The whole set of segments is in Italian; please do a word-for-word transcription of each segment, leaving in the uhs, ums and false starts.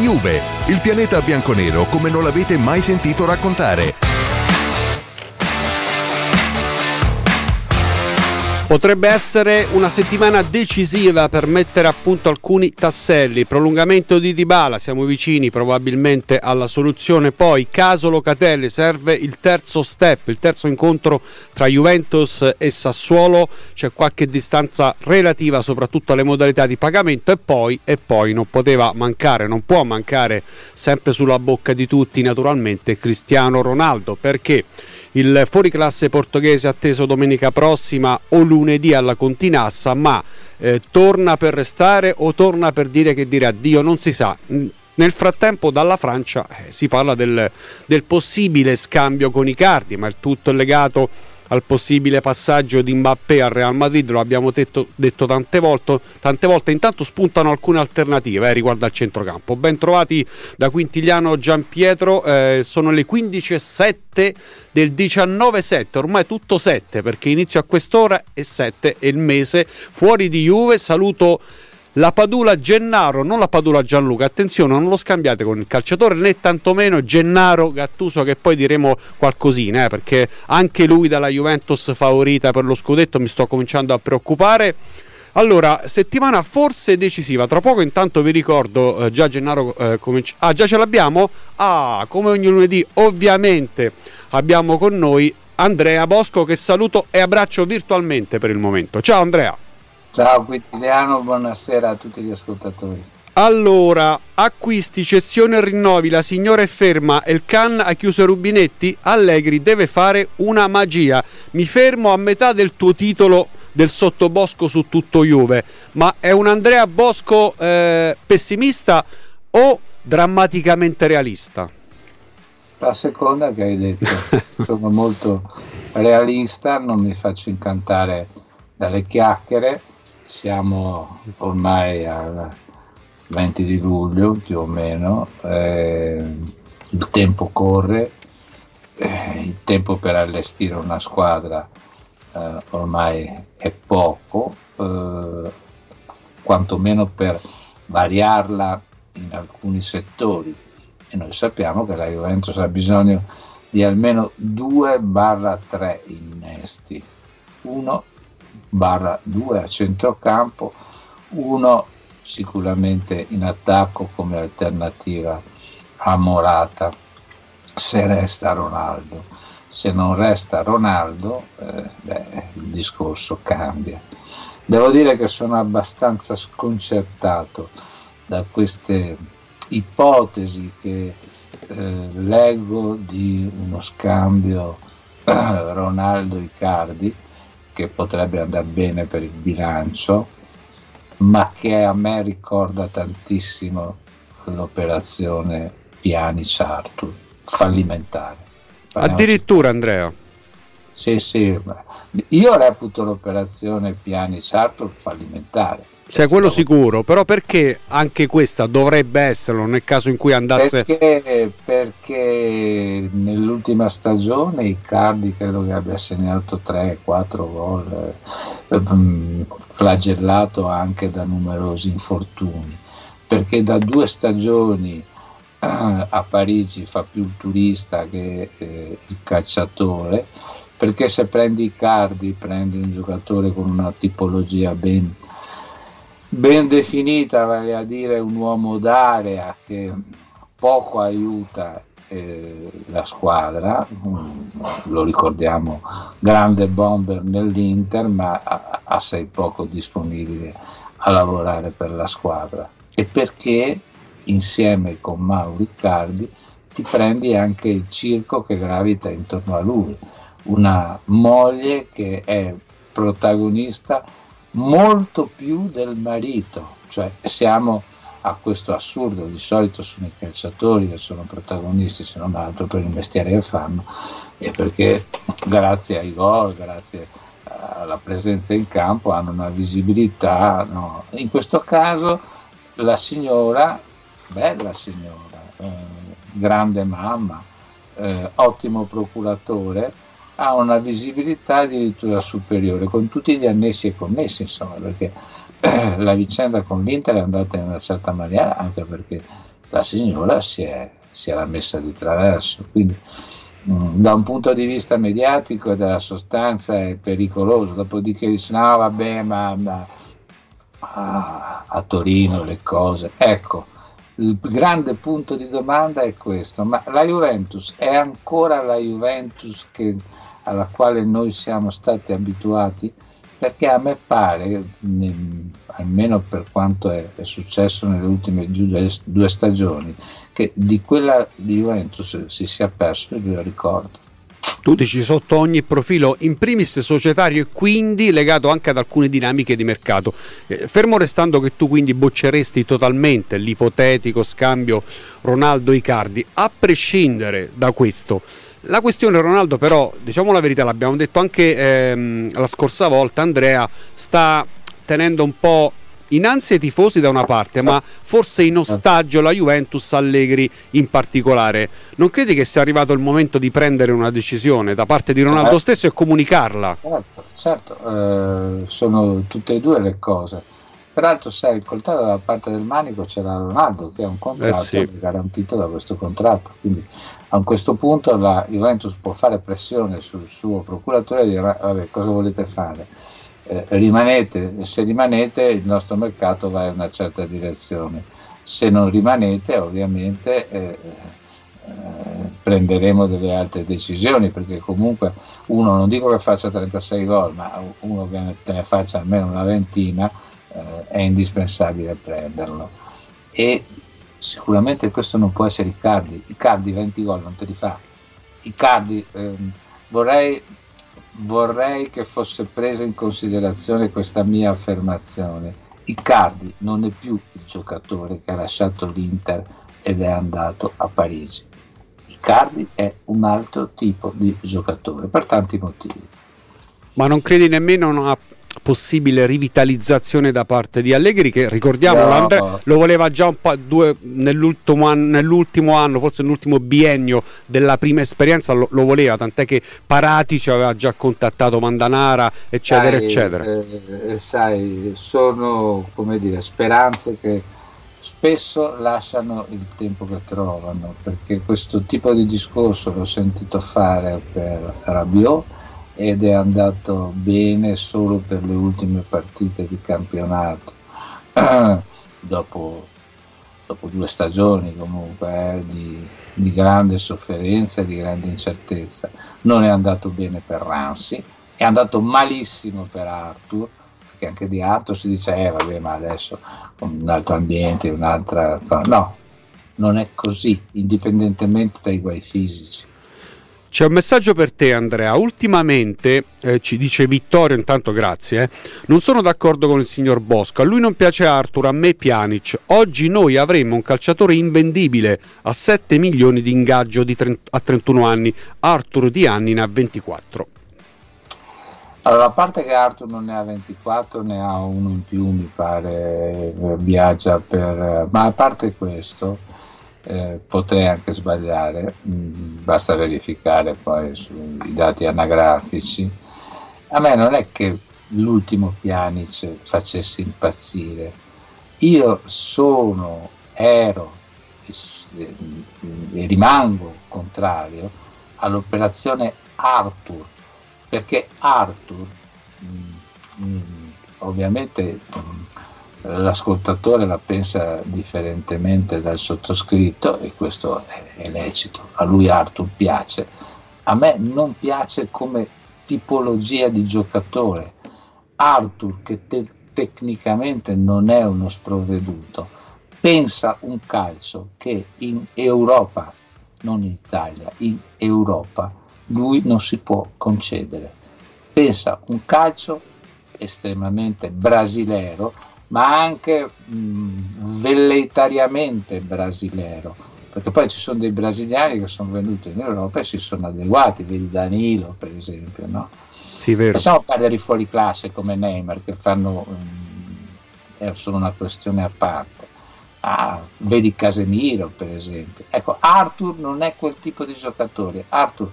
Juve, il pianeta bianconero come non l'avete mai sentito raccontare. Potrebbe essere una settimana decisiva per mettere a punto alcuni tasselli. Prolungamento di Dybala, siamo vicini probabilmente alla soluzione. Poi caso Locatelli, serve il terzo step, il terzo incontro tra Juventus e Sassuolo. C'è qualche distanza relativa soprattutto alle modalità di pagamento e poi, e poi non poteva mancare, non può mancare, sempre sulla bocca di tutti naturalmente, Cristiano Ronaldo, perché il fuoriclasse portoghese atteso domenica prossima o lunedì alla Continassa, ma eh, torna per restare o torna per dire che dire addio non si sa. Nel frattempo dalla Francia eh, si parla del, del possibile scambio con Icardi, ma il tutto è legato al possibile passaggio di Mbappé al Real Madrid, lo abbiamo detto, detto tante volte, tante volte. Intanto spuntano alcune alternative eh, riguardo al centrocampo. Ben trovati da Quintiliano Giampietro, eh, sono le quindici e sette del diciannove sette, ormai tutto sette perché inizio a quest'ora e sette è il mese fuori di Juve. Saluto la Padula Gennaro, non la Padula Gianluca, attenzione, non lo scambiate con il calciatore né tantomeno Gennaro Gattuso, che poi diremo qualcosina eh, perché anche lui dalla Juventus favorita per lo scudetto, mi sto cominciando a preoccupare. Allora, settimana forse decisiva, tra poco intanto vi ricordo eh, già Gennaro eh, cominci- ah già ce l'abbiamo? Ah, come ogni lunedì ovviamente abbiamo con noi Andrea Bosco, che saluto e abbraccio virtualmente per il momento. Ciao Andrea. Ciao Quintiliano, buonasera a tutti gli ascoltatori. Allora, acquisti, cessione e rinnovi, la signora è ferma e il Can ha chiuso i rubinetti? Allegri deve fare una magia. Mi fermo a metà del tuo titolo del sottobosco su tutto Juve, ma è un Andrea Bosco eh, pessimista o drammaticamente realista? La seconda che hai detto, sono molto realista, non mi faccio incantare dalle chiacchiere. Siamo ormai al venti di luglio più o meno, eh, il tempo corre, eh, il tempo per allestire una squadra eh, ormai è poco, eh, quantomeno per variarla in alcuni settori, e noi sappiamo che la Juventus ha bisogno di almeno due barra tre innesti, uno barra due a centrocampo, uno sicuramente in attacco come alternativa a Morata se resta Ronaldo. Se non resta Ronaldo eh, beh, il discorso cambia. Devo dire che sono abbastanza sconcertato da queste ipotesi che eh, leggo di uno scambio eh, Ronaldo-Icardi, che potrebbe andare bene per il bilancio, ma che a me ricorda tantissimo l'operazione Pjanic-Arthur, fallimentare. Parliamoci. Addirittura Andrea? Sì, sì, io reputo l'operazione Pjanic-Arthur fallimentare. Cioè quello sicuro, però perché anche questa dovrebbe esserlo nel caso in cui andasse? Perché, perché nell'ultima stagione Icardi credo che abbia segnato tre quattro gol, eh, flagellato anche da numerosi infortuni, perché da due stagioni eh, a Parigi fa più il turista che eh, il calciatore, perché se prendi Icardi prendi un giocatore con una tipologia ben ben definita, vale a dire un uomo d'area che poco aiuta eh, la squadra, mm, lo ricordiamo, grande bomber nell'Inter, ma a- assai poco disponibile a lavorare per la squadra, e perché insieme con Mauro Icardi ti prendi anche il circo che gravita intorno a lui, una moglie che è protagonista molto più del marito, cioè siamo a questo assurdo. Di solito sono i calciatori che sono protagonisti, se non altro per il mestiere che fanno, e perché grazie ai gol, grazie alla presenza in campo hanno una visibilità, no? In questo caso la signora, bella signora, eh, grande mamma, eh, ottimo procuratore, ha una visibilità addirittura superiore, con tutti gli annessi e connessi, insomma, perché eh, la vicenda con l'Inter è andata in una certa maniera anche perché la signora si, è, si era messa di traverso. Quindi mh, da un punto di vista mediatico e della sostanza è pericoloso. Dopodiché dice no vabbè ma, ma ah, a Torino le cose, ecco, il grande punto di domanda è questo: ma la Juventus è ancora la Juventus che, alla quale noi siamo stati abituati? Perché a me pare, almeno per quanto è, è successo nelle ultime due stagioni, che di quella di Juventus si sia perso il ricordo. Tu dici sotto ogni profilo, in primis societario e quindi legato anche ad alcune dinamiche di mercato. Eh, fermo restando che tu quindi bocceresti totalmente l'ipotetico scambio Ronaldo-Icardi, a prescindere da questo. La questione Ronaldo però, diciamo la verità, l'abbiamo detto anche ehm, la scorsa volta, Andrea, sta tenendo un po' in ansia i tifosi da una parte, ma forse in ostaggio la Juventus, Allegri in particolare. Non credi che sia arrivato il momento di prendere una decisione da parte di Ronaldo certo. stesso e comunicarla? Certo, certo. Eh, sono tutte e due le cose. Peraltro sai, il coltello dalla parte del manico c'era Ronaldo, che è un contratto eh sì. garantito da questo contratto, quindi a questo punto la Juventus può fare pressione sul suo procuratore e dire vabbè, cosa volete fare? Eh, rimanete, se rimanete il nostro mercato va in una certa direzione, se non rimanete ovviamente eh, eh, prenderemo delle altre decisioni, perché comunque uno, non dico che faccia trentasei gol, ma uno che te ne faccia almeno una ventina eh, è indispensabile prenderlo. E sicuramente questo non può essere Icardi. Icardi venti gol non te li fa. Icardi ehm, vorrei vorrei che fosse presa in considerazione questa mia affermazione. Icardi non è più il giocatore che ha lasciato l'Inter ed è andato a Parigi. Icardi è un altro tipo di giocatore per tanti motivi. Ma non credi nemmeno una possibile rivitalizzazione da parte di Allegri, che ricordiamo no. lo voleva già un po' due, nell'ultimo, anno, nell'ultimo anno, forse nell'ultimo biennio della prima esperienza lo, lo voleva, tant'è che Paratici aveva già contattato Mandanara eccetera sai, eccetera eh, sai, sono come dire speranze che spesso lasciano il tempo che trovano, perché questo tipo di discorso l'ho sentito fare per Rabiot ed è andato bene solo per le ultime partite di campionato, dopo, dopo due stagioni comunque eh, di, di grande sofferenza e di grande incertezza. Non è andato bene per Ramsey, è andato malissimo per Arthur, perché anche di Arthur si dice eh vabbè, ma adesso un altro ambiente, un'altra... no, non è così, indipendentemente dai guai fisici. C'è un messaggio per te, Andrea. Ultimamente, eh, ci dice Vittorio, intanto grazie, eh, non sono d'accordo con il signor Bosco. A lui non piace Arthur, a me Pjanic. Oggi noi avremmo un calciatore invendibile a sette milioni di ingaggio di trenta, a trentuno anni. Arthur di anni ne ha ventiquattro. Allora, a parte che Arthur non ne ha ventiquattro, ne ha uno in più, mi pare, viaggia per... Ma a parte questo... Eh, potrei anche sbagliare, mh, basta verificare poi sui dati anagrafici. A me non è che l'ultimo Pjanic facesse impazzire. Io sono, ero e, e rimango contrario all'operazione Arthur, perché Arthur mh, mh, ovviamente mh, l'ascoltatore la pensa differentemente dal sottoscritto e questo è, è lecito. A lui Arthur piace, a me non piace come tipologia di giocatore. Arthur, che te- tecnicamente non è uno sprovveduto, pensa un calcio che in Europa, non in Italia, in Europa lui non si può concedere. Pensa un calcio estremamente brasilero, ma anche mh, velleitariamente brasilero, perché poi ci sono dei brasiliani che sono venuti in Europa e si sono adeguati, vedi Danilo per esempio, no? Sì, vero. Possiamo perdere i fuori classe come Neymar che fanno mh, sono una questione a parte. Ah, vedi Casemiro per esempio. Ecco, Arthur non è quel tipo di giocatore. Arthur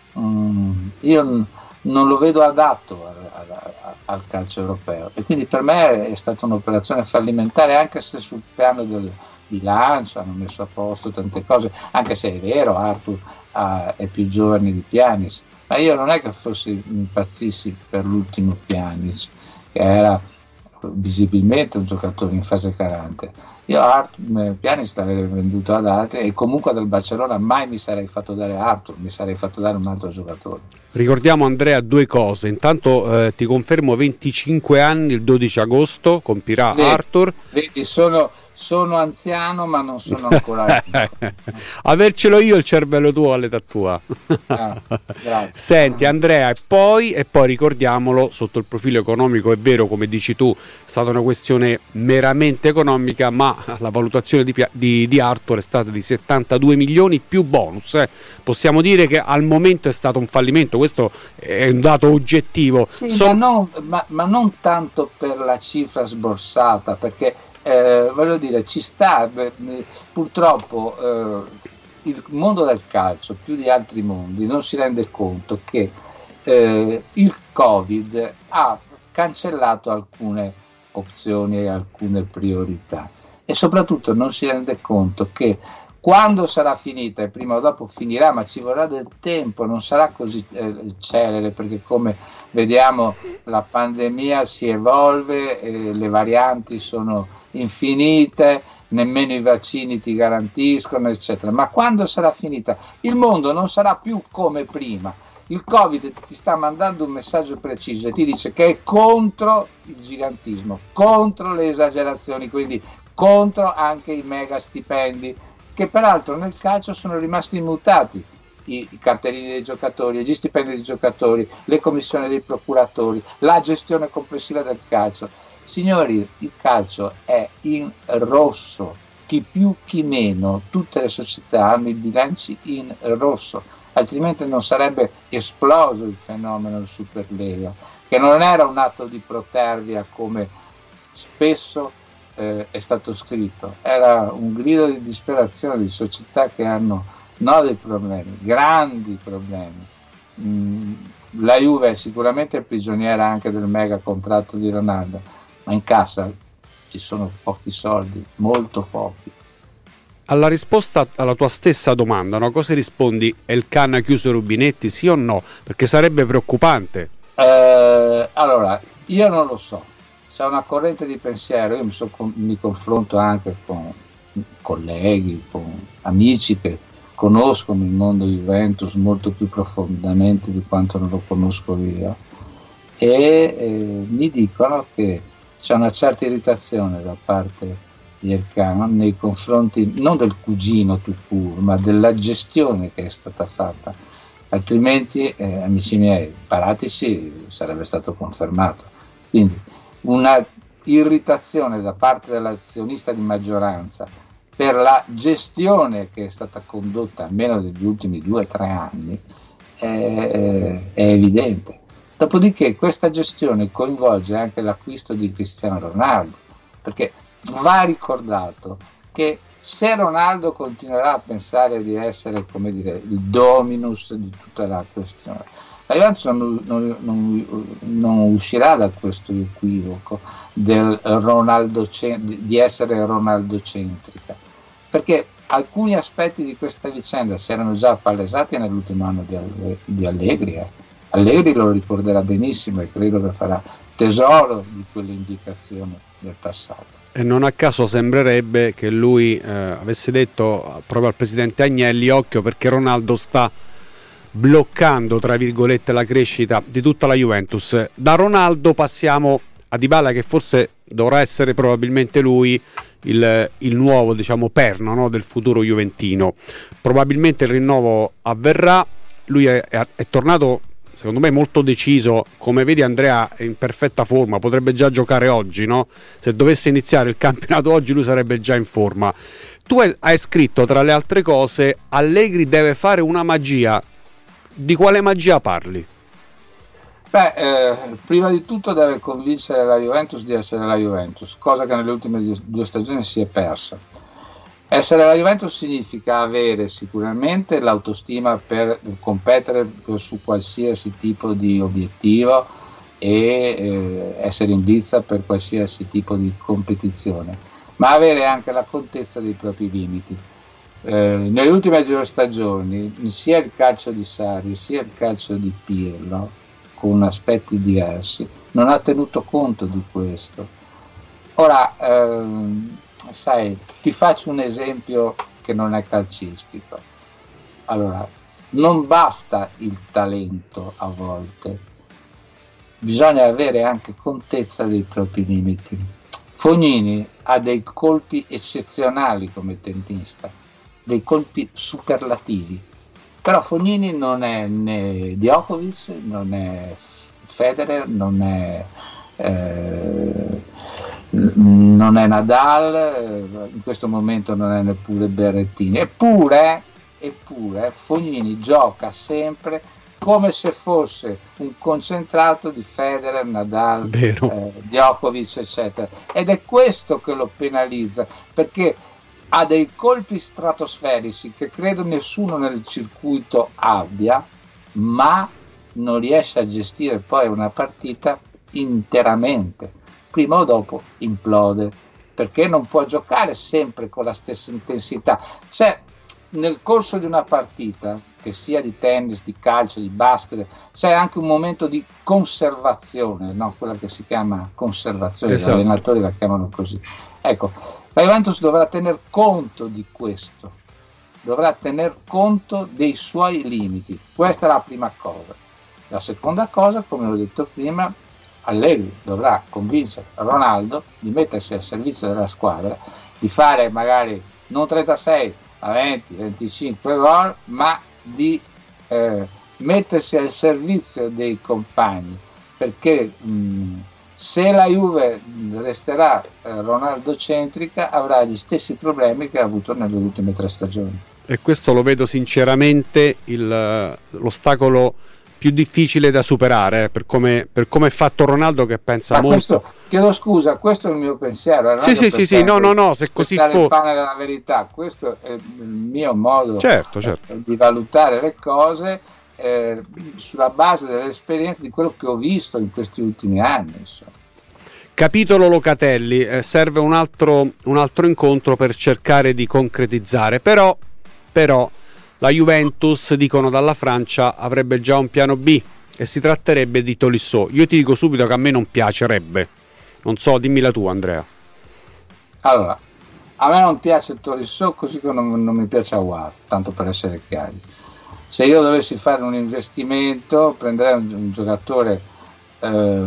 mh, io non lo vedo adatto al, al, al calcio europeo e quindi per me è stata un'operazione fallimentare, anche se sul piano del, bilancio, hanno messo a posto tante cose, anche se è vero, Arthur uh, è più giovane di Pjanic, ma io non è che fossi impazzissi per l'ultimo Pjanic, che era visibilmente un giocatore in fase calante. Io Arthur, Pjanic l'avrei venduto ad altri, e comunque dal Barcellona mai mi sarei fatto dare Arthur, mi sarei fatto dare un altro giocatore. Ricordiamo, Andrea, due cose. Intanto eh, ti confermo venticinque anni il dodici agosto compirà vedi, Arthur. Vedi, sono, sono anziano ma non sono ancora avercelo io il cervello tuo all'età tua. Ah, grazie. Senti Andrea, e poi, e poi ricordiamolo, sotto il profilo economico è vero, come dici tu, è stata una questione meramente economica, ma la valutazione di, di, di Arthur è stata di settantadue milioni più bonus. Eh. Possiamo dire che al momento è stato un fallimento, questo è un dato oggettivo. Sì, so- ma, non, ma, ma non tanto per la cifra sborsata, perché eh, voglio dire, ci sta, beh, purtroppo eh, il mondo del calcio, più di altri mondi, non si rende conto che eh, il Covid ha cancellato alcune opzioni e alcune priorità, e soprattutto non si rende conto che quando sarà finita, e prima o dopo finirà, ma ci vorrà del tempo, non sarà così eh, celere, perché come vediamo la pandemia si evolve, eh, le varianti sono infinite, nemmeno i vaccini ti garantiscono, eccetera. Ma quando sarà finita, il mondo non sarà più come prima. Il Covid ti sta mandando un messaggio preciso e ti dice che è contro il gigantismo, contro le esagerazioni, quindi contro anche i mega stipendi, che peraltro nel calcio sono rimasti immutati, i, i cartellini dei giocatori, gli stipendi dei giocatori, le commissioni dei procuratori, la gestione complessiva del calcio. Signori, il calcio è in rosso, chi più chi meno, tutte le società hanno i bilanci in rosso, altrimenti non sarebbe esploso il fenomeno del Superlega, che non era un atto di protervia come spesso Eh, è stato scritto, era un grido di disperazione di società che hanno no dei problemi, grandi problemi. Mm, la Juve è sicuramente prigioniera anche del mega contratto di Ronaldo, ma in cassa ci sono pochi soldi, molto pochi. Alla risposta alla tua stessa domanda, no? Cosa rispondi? È il Can ha chiuso i rubinetti, sì o no? Perché sarebbe preoccupante. Eh, allora, io non lo so. C'è una corrente di pensiero, io mi, so, mi confronto anche con colleghi, con amici che conoscono il mondo Juventus molto più profondamente di quanto non lo conosco io, e eh, mi dicono che c'è una certa irritazione da parte di Elkann nei confronti non del cugino tout court, ma della gestione che è stata fatta, altrimenti eh, amici miei, Paratici sarebbe stato confermato. Quindi una irritazione da parte dell'azionista di maggioranza per la gestione che è stata condotta almeno negli ultimi due o tre anni è, è evidente. Dopodiché questa gestione coinvolge anche l'acquisto di Cristiano Ronaldo, perché va ricordato che se Ronaldo continuerà a pensare di essere, come dire, il dominus di tutta la questione, la Juventus non, non, non, non uscirà da questo equivoco del Ronaldo, di essere ronaldocentrica, perché alcuni aspetti di questa vicenda si erano già palesati nell'ultimo anno di, di Allegri. Eh. Allegri lo ricorderà benissimo e credo che farà tesoro di quelle indicazioni del passato. E non a caso sembrerebbe che lui eh, avesse detto proprio al presidente Agnelli: occhio, perché Ronaldo sta bloccando, tra virgolette, la crescita di tutta la Juventus. Da Ronaldo passiamo a Dybala, che forse dovrà essere probabilmente lui il, il nuovo, diciamo, perno, no, del futuro juventino. Probabilmente il rinnovo avverrà. Lui è, è, è tornato, secondo me, molto deciso. Come vedi, Andrea è in perfetta forma, potrebbe già giocare oggi, no? Se dovesse iniziare il campionato oggi lui sarebbe già in forma. Tu hai scritto, tra le altre cose, Allegri deve fare una magia. Di quale magia parli? Beh, eh, prima di tutto deve convincere la Juventus di essere la Juventus, cosa che nelle ultime due stagioni si è persa. Essere la Juventus significa avere sicuramente l'autostima per competere su qualsiasi tipo di obiettivo e eh, essere in bizza per qualsiasi tipo di competizione, ma avere anche la contezza dei propri limiti. Eh, nelle ultime due stagioni sia il calcio di Sarri sia il calcio di Pirlo, con aspetti diversi, non ha tenuto conto di questo. Ora, ehm, sai, ti faccio un esempio che non è calcistico. Allora, non basta il talento a volte, bisogna avere anche contezza dei propri limiti. Fognini ha dei colpi eccezionali come tennista, dei colpi superlativi, però Fognini non è né Djokovic, non è Federer, non è eh, non è Nadal, in questo momento non è neppure Berrettini, eppure, eppure Fognini gioca sempre come se fosse un concentrato di Federer, Nadal, eh, Djokovic, eccetera, ed è questo che lo penalizza, perché ha dei colpi stratosferici che credo nessuno nel circuito abbia, ma non riesce a gestire poi una partita interamente. Prima o dopo implode, perché non può giocare sempre con la stessa intensità. Cioè, nel corso di una partita, che sia di tennis, di calcio, di basket, c'è anche un momento di conservazione, no? Quella che si chiama conservazione, esatto. Gli allenatori la chiamano così. Ecco, la Juventus dovrà tener conto di questo, dovrà tener conto dei suoi limiti. Questa è la prima cosa. La seconda cosa, come ho detto prima, Allegri dovrà convincere Ronaldo di mettersi al servizio della squadra, di fare magari non trentasei a venti venticinque gol, ma di eh, mettersi al servizio dei compagni, perché mh, se la Juve resterà eh, Ronaldo centrica avrà gli stessi problemi che ha avuto nelle ultime tre stagioni. E questo lo vedo sinceramente il, l'ostacolo più difficile da superare, eh, per come per come è fatto Ronaldo, che pensa Ma molto. Questo, chiedo scusa, questo è il mio pensiero. Sì, sì, sì, sì, no, no, no, se così fosse. Il pane della verità, questo è il mio modo certo, certo. di valutare le cose eh, sulla base dell'esperienza di quello che ho visto in questi ultimi anni. Insomma. Capitolo Locatelli, eh, serve un altro, un altro incontro per cercare di concretizzare, però, però la Juventus, dicono dalla Francia, avrebbe già un piano B e si tratterebbe di Tolisso. Io ti dico subito che a me non piacerebbe, non so, dimmela tu Andrea. Allora, a me non piace Tolisso, così come non, non mi piace Aouar, tanto per essere chiari. Se io dovessi fare un investimento, prenderei un, un giocatore eh,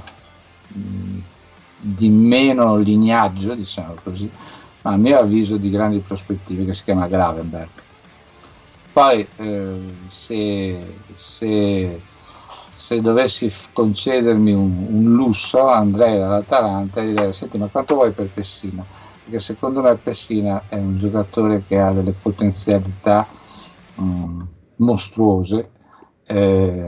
di meno lignaggio, diciamo così, ma a mio avviso di grandi prospettive, che si chiama Gravenberch. Poi eh, se, se, se dovessi concedermi un, un lusso, andrei dall'Atalanta e direi: senti, ma quanto vuoi per Pessina? Perché secondo me Pessina è un giocatore che ha delle potenzialità um, mostruose eh,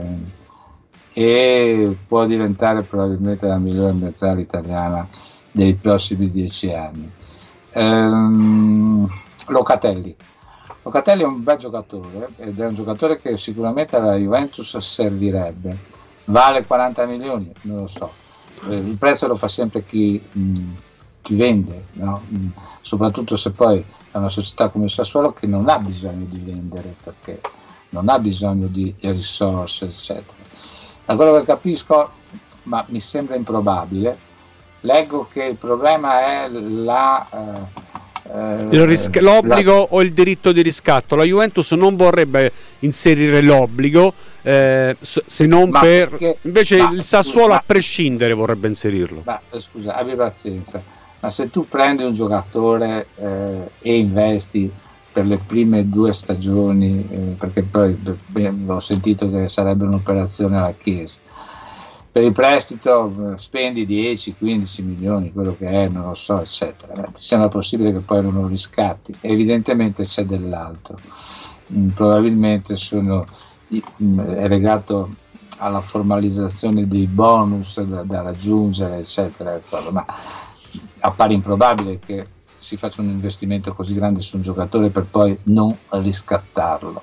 e può diventare probabilmente la migliore mezzala italiana dei prossimi dieci anni. Ehm, Locatelli Locatelli è un bel giocatore ed è un giocatore che sicuramente alla Juventus servirebbe. Vale quaranta milioni? Non lo so. Il prezzo lo fa sempre chi, mh, chi vende, no? Mh, soprattutto se poi è una società come Sassuolo che non ha bisogno di vendere, perché non ha bisogno di risorse, eccetera. Da quello che capisco, ma mi sembra improbabile, leggo che il problema è la... Eh, Il ris- l'obbligo la... o il diritto di riscatto. La Juventus non vorrebbe inserire l'obbligo eh, se non ma per perché, invece ma, il Sassuolo scusa, a prescindere vorrebbe inserirlo. Ma scusa, abbi pazienza, ma se tu prendi un giocatore eh, e investi per le prime due stagioni eh, perché poi beh, ho sentito che sarebbe un'operazione alla Chiesa, per il prestito spendi dieci quindici milioni, quello che è, non lo so, eccetera. Ti sembra possibile che poi non lo riscatti? Evidentemente c'è dell'altro. Mm, probabilmente sono, mm, è legato alla formalizzazione dei bonus da, da raggiungere, eccetera. Ma appare improbabile che si faccia un investimento così grande su un giocatore per poi non riscattarlo.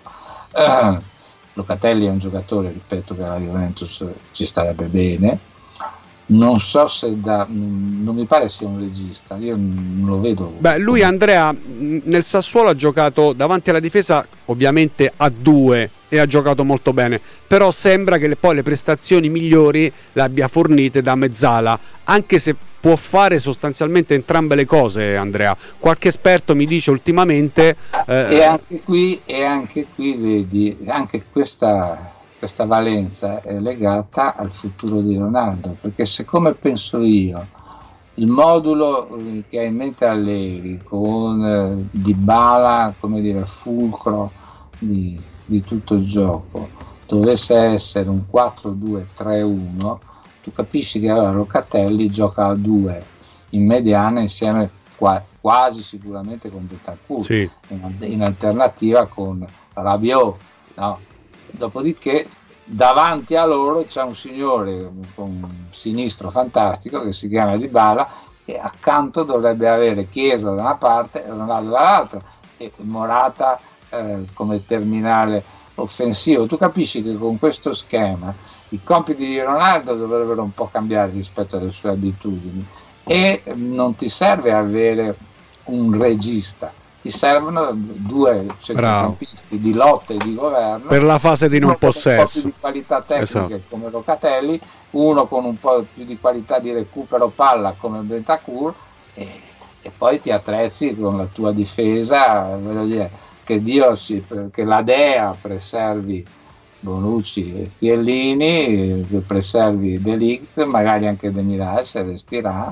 Uh, Locatelli è un giocatore, ripeto, che alla Juventus ci starebbe bene. non so se da, non mi pare sia un regista, io non lo vedo. Beh, lui Andrea nel Sassuolo ha giocato davanti alla difesa ovviamente a due e ha giocato molto bene, però sembra che le, poi le prestazioni migliori le abbia fornite da mezzala, anche se può fare sostanzialmente entrambe le cose. Andrea, qualche esperto mi dice ultimamente eh, e anche qui e anche qui vedi, anche questa questa valenza è legata al futuro di Ronaldo, perché siccome penso io il modulo che ha in mente Allegri con eh, Dybala come dire fulcro di, di tutto il gioco dovesse essere un quattro due tre uno, tu capisci che allora Locatelli gioca a due in mediana insieme qua, quasi sicuramente con Bentancur, sì. in, in alternativa con Rabiot, no? Dopodiché davanti a loro c'è un signore con un sinistro fantastico che si chiama Dybala, e accanto dovrebbe avere Chiesa da una parte e Ronaldo dall'altra, e Morata eh, come terminale offensivo. Tu capisci che con questo schema i compiti di Ronaldo dovrebbero un po' cambiare rispetto alle sue abitudini, e non ti serve avere un regista, ti servono due centrocampisti di lotta e di governo per la fase di non possesso, un po' più di qualità tecnica, esatto, come Locatelli, uno con un po' più di qualità di recupero palla come Bentancur, e, e poi ti attrezzi con la tua difesa, voglio dire, che Dio si, che la Dea preservi Bonucci e Chiellini, che preservi De Ligt, magari anche De Miral se restirà.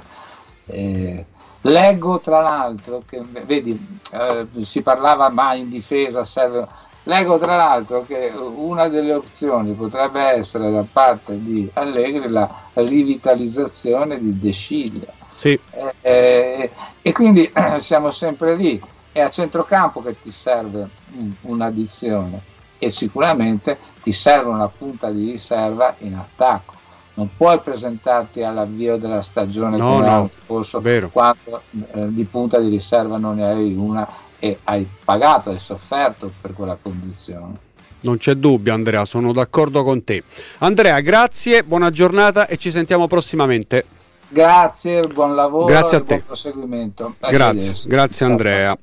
eh, Leggo tra l'altro che, vedi, eh, si parlava ma in difesa serve. Leggo tra l'altro che una delle opzioni potrebbe essere da parte di Allegri la rivitalizzazione di De Sciglio. Sì. Eh, eh, e quindi eh, siamo sempre lì. È a centrocampo che ti serve mm, un'addizione, e sicuramente ti serve una punta di riserva in attacco. Non puoi presentarti all'avvio della stagione no, come no, l'anno scorso, quando eh, di punta di riserva non ne avevi una e hai pagato, hai sofferto per quella condizione. Non c'è dubbio, Andrea, sono d'accordo con te. Andrea, grazie, buona giornata e ci sentiamo prossimamente. Grazie, buon lavoro, grazie a e te. buon proseguimento. Grazie, grazie Andrea.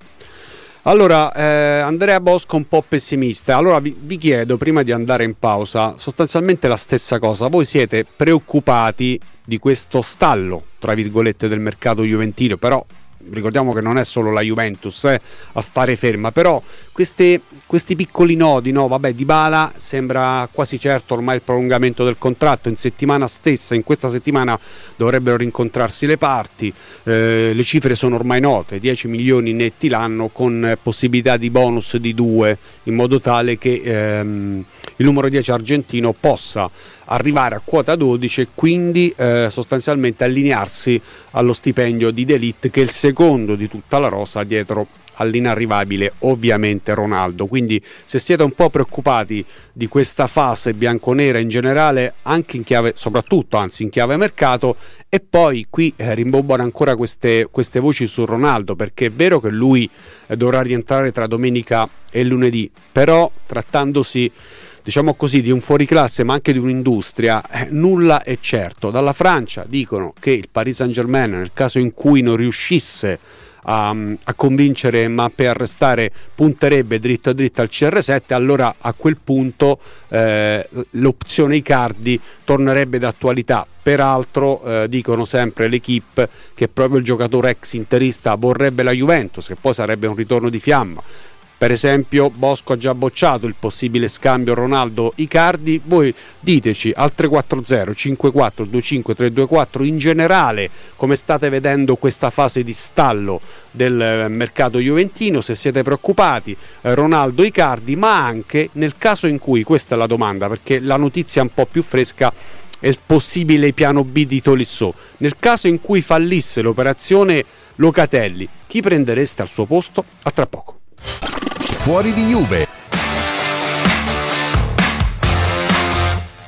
Allora, eh, Andrea Bosco un po' pessimista. Allora vi, vi chiedo, prima di andare in pausa, sostanzialmente la stessa cosa. Voi siete preoccupati di questo stallo, tra virgolette, del mercato juventino, però ricordiamo che non è solo la Juventus eh, a stare ferma, però queste, questi piccoli nodi, no? Vabbè, Dybala sembra quasi certo ormai il prolungamento del contratto, in settimana stessa, in questa settimana dovrebbero rincontrarsi le parti, eh, le cifre sono ormai note, dieci milioni netti l'anno con eh, possibilità di bonus di due, in modo tale che ehm, il numero dieci argentino possa arrivare a quota dodici e quindi eh, sostanzialmente allinearsi allo stipendio di De Ligt, che è il secondo di tutta la rosa dietro all'inarrivabile ovviamente Ronaldo. Quindi se siete un po' preoccupati di questa fase bianconera in generale, anche in chiave, soprattutto anzi in chiave mercato, e poi qui eh, rimbombano ancora queste, queste voci su Ronaldo, perché è vero che lui eh, dovrà rientrare tra domenica e lunedì, però trattandosi, diciamo così, di un fuoriclasse ma anche di un'industria, eh, nulla è certo. Dalla Francia dicono che il Paris Saint-Germain, nel caso in cui non riuscisse a, a convincere Mbappé a restare, punterebbe dritto a dritto al C R sette, allora a quel punto eh, l'opzione Icardi tornerebbe d'attualità. Peraltro eh, dicono sempre l'Equipe che proprio il giocatore ex interista vorrebbe la Juventus, che poi sarebbe un ritorno di fiamma. Per esempio Bosco ha già bocciato il possibile scambio Ronaldo-Icardi. Voi diteci al tre quattro zero cinque quattro due cinque tre due quattro in generale come state vedendo questa fase di stallo del mercato juventino, se siete preoccupati, eh, Ronaldo-Icardi, ma anche nel caso in cui, questa è la domanda perché la notizia è un po' più fresca, è il possibile piano B di Tolisso. Nel caso in cui fallisse l'operazione Locatelli, chi prendereste al suo posto? A tra poco. Fuori di Juve.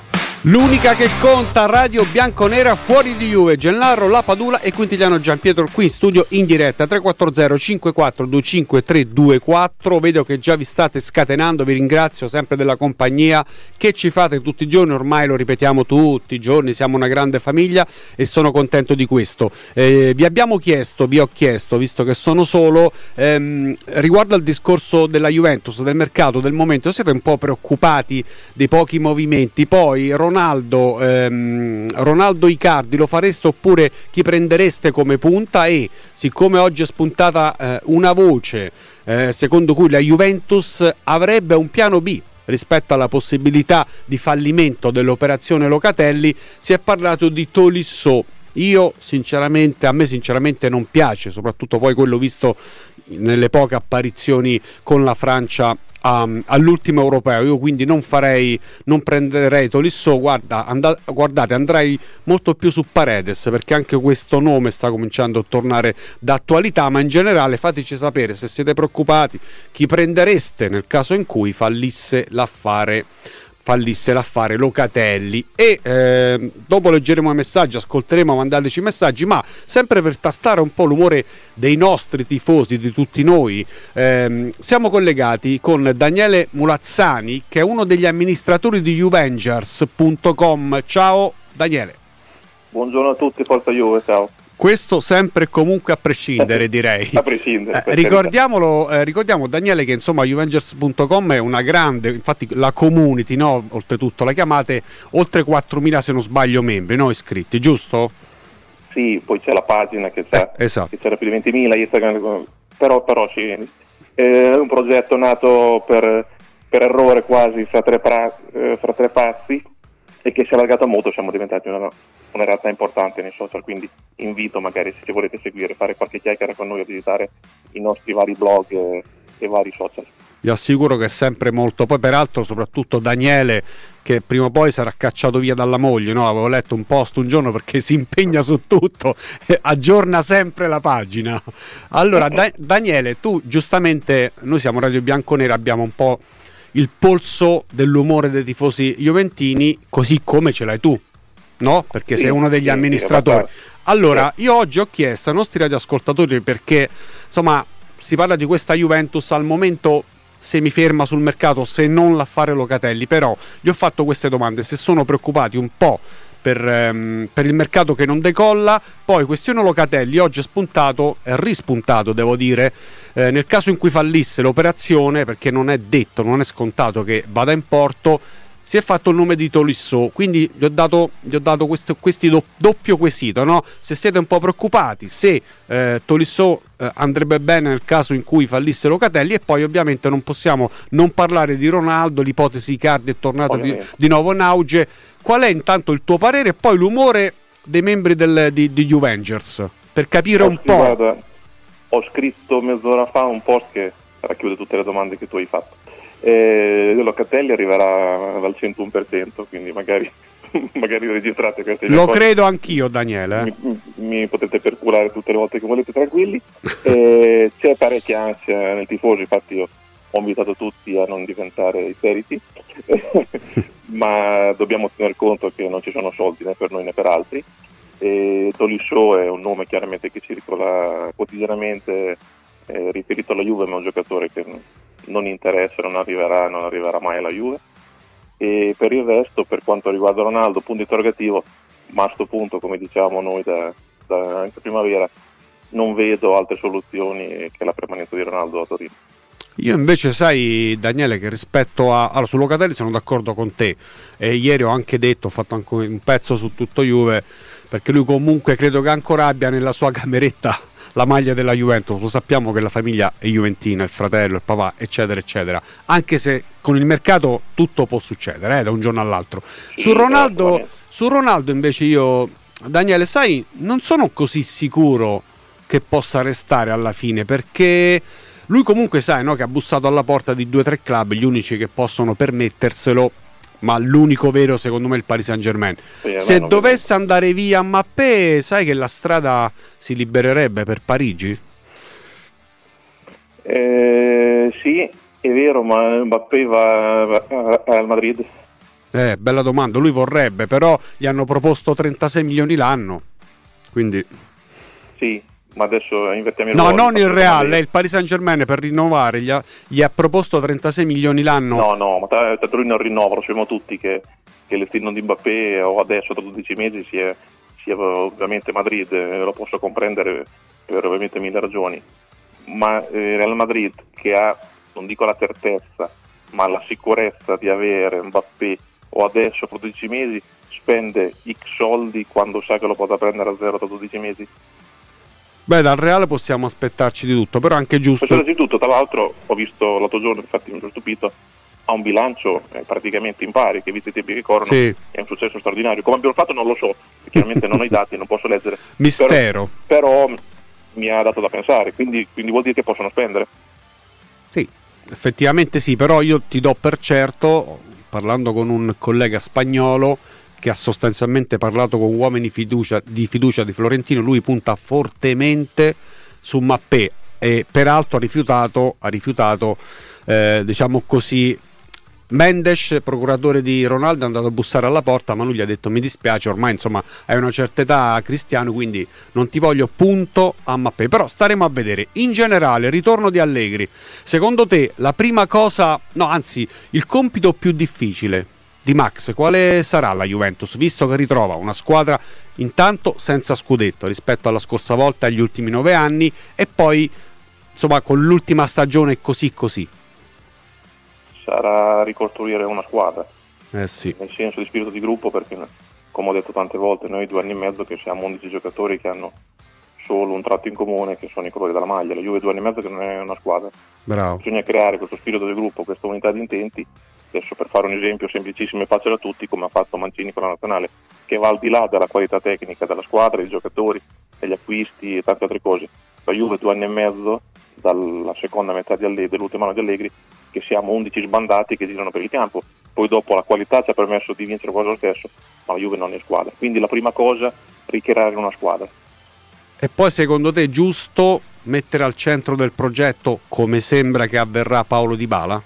L'unica che conta, Radio Bianconera, fuori di Juve, Gennaro Lapadula e Quintiliano Giampietro qui in studio in diretta. Tre quattro zero cinque quattro due cinque tre due quattro. Vedo che già vi state scatenando, vi ringrazio sempre della compagnia che ci fate tutti i giorni, ormai lo ripetiamo tutti i giorni, siamo una grande famiglia e sono contento di questo. Eh, vi abbiamo chiesto, vi ho chiesto, visto che sono solo, ehm, riguardo al discorso della Juventus, del mercato, del momento, siete un po' preoccupati dei pochi movimenti, poi Ronaldo, ehm, Ronaldo Icardi lo fareste oppure chi prendereste come punta? E siccome oggi è spuntata eh, una voce eh, secondo cui la Juventus avrebbe un piano B rispetto alla possibilità di fallimento dell'operazione Locatelli, si è parlato di Tolisso. Io sinceramente, a me sinceramente non piace, soprattutto poi quello visto nelle poche apparizioni con la Francia Um, all'ultimo europeo. Io quindi non farei, non prenderei Tolisso. Guarda, and- guardate, andrei molto più su Paredes, perché anche questo nome sta cominciando a tornare d'attualità. Ma in generale fateci sapere se siete preoccupati, chi prendereste nel caso in cui fallisse l'affare fallisse l'affare Locatelli. E eh, dopo leggeremo i messaggi, ascolteremo, mandateci i messaggi, ma sempre per tastare un po' l'umore dei nostri tifosi, di tutti noi, ehm, siamo collegati con Daniele Mulazzani, che è uno degli amministratori di Juvengers punto com. Ciao Daniele. Buongiorno a tutti, Forza Juve, ciao. Questo sempre e comunque a prescindere, direi. A prescindere. Eh, ricordiamolo, eh, ricordiamo Daniele che insomma Juvengers punto com è una grande, infatti la community, no? Oltretutto la chiamate oltre quattromila se non sbaglio membri, no? Iscritti, giusto? Sì, poi c'è la pagina che c'è, eh, esatto. che c'era più di ventimila, Instagram, però, però sì, è un progetto nato per, per errore quasi fra tre, pra, eh, fra tre passi e che si è allargato molto, siamo diventati una, una realtà importante nei social, quindi invito magari, se ci volete seguire, fare qualche chiacchiera con noi, a visitare i nostri vari blog e, e vari social. Vi assicuro che è sempre molto, poi peraltro soprattutto Daniele, che prima o poi sarà cacciato via dalla moglie, no? Avevo letto un post un giorno, perché si impegna su tutto, aggiorna sempre la pagina. Allora da- Daniele, tu giustamente, noi siamo Radio Bianconera, abbiamo un po' il polso dell'umore dei tifosi juventini, così come ce l'hai tu, no? Perché sì, sei uno degli sì, amministratori. Sì, allora, io oggi ho chiesto ai nostri radioascoltatori, perché insomma si parla di questa Juventus al momento semiferma sul mercato, se non l'affare Locatelli, però gli ho fatto queste domande, se sono preoccupati un po' per, ehm, per il mercato che non decolla. Poi questione Locatelli, oggi è spuntato, è rispuntato devo dire, eh, nel caso in cui fallisse l'operazione, perché non è detto, non è scontato che vada in porto, si è fatto il nome di Tolisso, quindi gli ho dato, gli ho dato questo, questi do, doppio quesito, no? Se siete un po' preoccupati, se eh, Tolisso eh, andrebbe bene nel caso in cui fallisse Locatelli, e poi ovviamente non possiamo non parlare di Ronaldo, l'ipotesi Icardi è tornata di, di nuovo in auge. Qual è intanto il tuo parere e poi l'umore dei membri del, di, di Juvengers, per capire ho un po'? Guarda, ho scritto mezz'ora fa un post che racchiude tutte le domande che tu hai fatto. Eh, Locatelli arriverà al centouno per cento, quindi magari, magari registrate queste lo cose. Credo anch'io, Daniele. Mi, mi potete perculare tutte le volte che volete, tranquilli. Eh, c'è parecchia ansia nel tifoso, infatti io ho invitato tutti a non diventare isteriti, ma dobbiamo tener conto che non ci sono soldi né per noi né per altri. E Tolisso è un nome chiaramente che circola quotidianamente, eh, riferito alla Juve, ma è un giocatore che non interessa, non arriverà, non arriverà mai alla Juve. E per il resto, per quanto riguarda Ronaldo, punto interrogativo, ma a sto punto, come diciamo noi da, da anche primavera, non vedo altre soluzioni che la permanenza di Ronaldo a Torino. Io invece, sai Daniele, che rispetto a allora, su Locatelli sono d'accordo con te, e ieri ho anche detto, ho fatto anche un pezzo su tutto Juve, perché lui comunque credo che ancora abbia nella sua cameretta la maglia della Juventus. Lo sappiamo che la famiglia è juventina, il fratello, il papà, eccetera eccetera, anche se con il mercato tutto può succedere, eh, da un giorno all'altro. Sì, su Ronaldo su Ronaldo invece io, Daniele, sai, non sono così sicuro che possa restare alla fine, perché lui comunque, sai, no, che ha bussato alla porta di due o tre club, gli unici che possono permetterselo, ma l'unico vero secondo me è il Paris Saint-Germain. Sì, se dovesse andare via Mbappé, sai che la strada si libererebbe per Parigi? Eh, sì, è vero, ma Mbappé va, va, va al Madrid. Eh, bella domanda, lui vorrebbe, però gli hanno proposto trentasei milioni l'anno, quindi... Sì, ma adesso invertiamo il No, ruolo, non il facciamo Real, vedere. è il Paris Saint-Germain per rinnovare, gli ha, gli ha proposto trentasei milioni l'anno. No, no, ma tra l'altro lui non rinnova, lo sappiamo tutti che, che il destino di Mbappé o adesso tra dodici mesi sia, sia ovviamente Madrid, eh, lo posso comprendere per ovviamente mille ragioni, ma eh, Real Madrid che ha, non dico la certezza, ma la sicurezza di avere Mbappé o adesso tra dodici mesi, spende X soldi quando sa che lo potrà prendere a zero tra dodici mesi? Beh, dal Real possiamo aspettarci di tutto, però anche giusto. Questo di tutto, tra l'altro ho visto l'altro giorno, infatti mi sono stupito, ha un bilancio eh, praticamente in pari, che visto i tempi che corrono Sì. è un successo straordinario. Come abbiamo fatto non lo so, chiaramente non ho i dati, non posso leggere. Mistero. Però, però mi ha dato da pensare, quindi, quindi vuol dire che possono spendere. Sì, effettivamente sì, però io ti do per certo, parlando con un collega spagnolo che ha sostanzialmente parlato con uomini fiducia, di fiducia di Florentino, lui punta fortemente su Mbappé e peraltro ha rifiutato, ha rifiutato eh, diciamo così, Mendes, procuratore di Ronaldo, è andato a bussare alla porta, ma lui gli ha detto: mi dispiace, ormai insomma hai una certa età, Cristiano, quindi non ti voglio, punto a Mbappé. Però staremo a vedere. In generale, ritorno di Allegri, secondo te la prima cosa, no anzi il compito più difficile di Max quale sarà la Juventus, visto che ritrova una squadra intanto senza scudetto rispetto alla scorsa volta, agli ultimi nove anni, e poi insomma con l'ultima stagione così così? Sarà ricostruire una squadra, Eh sì. nel senso di spirito di gruppo, perché come ho detto tante volte, noi due anni e mezzo che siamo undici giocatori che hanno solo un tratto in comune, che sono i colori della maglia. La Juve due anni e mezzo che non è una squadra. Bravo. Bisogna creare questo spirito di gruppo, questa unità di intenti. Adesso, per fare un esempio semplicissimo e facile a tutti, come ha fatto Mancini con la nazionale, che va al di là della qualità tecnica della squadra, dei giocatori, degli acquisti e tante altre cose. La Juve due anni e mezzo, dalla seconda metà di Allegri, dell'ultimo anno di Allegri, che siamo undici sbandati che girano per il campo. Poi dopo la qualità ci ha permesso di vincere quasi lo stesso, ma la Juve non è squadra. Quindi la prima cosa, ricreare una squadra. E poi secondo te è giusto mettere al centro del progetto, come sembra che avverrà, Paulo Dybala?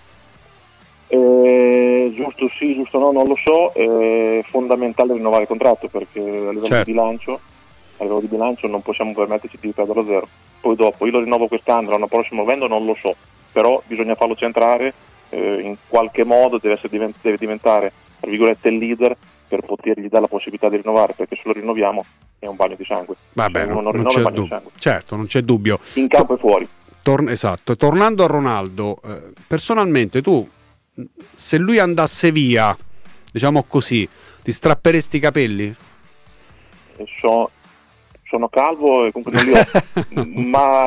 Eh, giusto sì, giusto no, non lo so. È fondamentale rinnovare il contratto, perché a livello Certo. di bilancio a livello di bilancio non possiamo permetterci di perdere a zero. Poi dopo io lo rinnovo quest'anno, l'anno prossimo lo vendo, non lo so, però bisogna farlo centrare, eh, in qualche modo deve, essere, deve diventare tra virgolette il leader, per potergli dare la possibilità di rinnovare, perché se lo rinnoviamo è un bagno di sangue. Vabbè, se uno non, non non rinnova c'è è un bagno di dubbio. sangue, Certo, non c'è dubbio. in campo e fuori. Torn- esatto. Tornando a Ronaldo, eh, personalmente tu, se lui andasse via, diciamo così, ti strapperesti i capelli? E so, sono calvo e comunque non li ho, ma,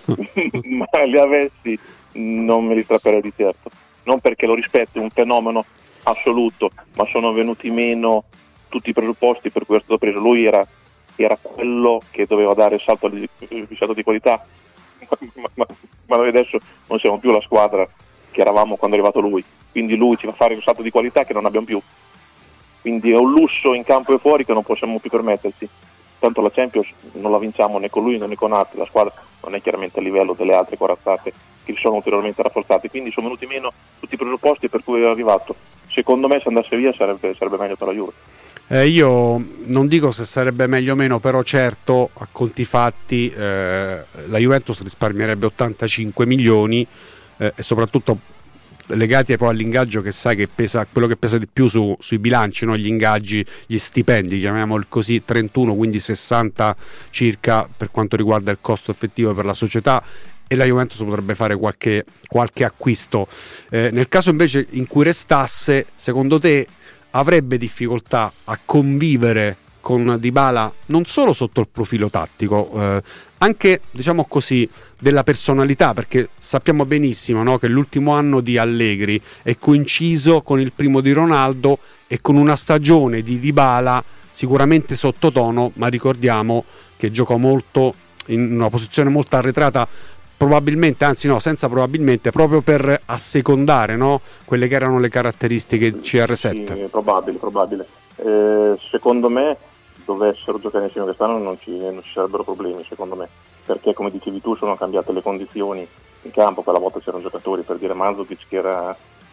ma li avessi non me li strapperei di certo. Non perché lo rispetto, è un fenomeno assoluto, ma sono venuti meno tutti i presupposti per cui è stato preso. Lui era, era quello che doveva dare il salto di, il salto di qualità, ma, ma, ma noi adesso non siamo più la squadra che eravamo quando è arrivato lui, quindi lui ci fa fare il salto di qualità che non abbiamo più, quindi è un lusso in campo e fuori che non possiamo più permetterci. Tanto la Champions non la vinciamo né con lui né con altri, la squadra non è chiaramente a livello delle altre corazzate che si sono ulteriormente rafforzate, quindi sono venuti meno tutti i presupposti per cui è arrivato. Secondo me se andasse via sarebbe, sarebbe meglio per la Juve. Eh, io non dico se sarebbe meglio o meno, però certo a conti fatti eh, la Juventus risparmierebbe ottantacinque milioni eh, e soprattutto legati poi all'ingaggio, che sai che pesa, quello che pesa di più su, sui bilanci, no? Gli ingaggi, gli stipendi, chiamiamoli così, trentuno, quindi sessanta circa per quanto riguarda il costo effettivo per la società, e la Juventus potrebbe fare qualche, qualche acquisto. Eh, nel caso invece in cui restasse, secondo te avrebbe difficoltà a convivere con Dybala non solo sotto il profilo tattico, eh, anche diciamo così della personalità, perché sappiamo benissimo, no, che l'ultimo anno di Allegri è coinciso con il primo di Ronaldo e con una stagione di Dybala sicuramente sottotono, ma ricordiamo che giocò molto in una posizione molto arretrata, probabilmente, anzi no, senza probabilmente, proprio per assecondare, no, quelle che erano le caratteristiche C R sette. Sì, probabile, probabile. Eh, secondo me dovessero giocare insieme quest'anno non ci, non ci sarebbero problemi, secondo me, perché come dicevi tu sono cambiate le condizioni in campo. Quella volta c'erano giocatori, per dire Mandzukic, che era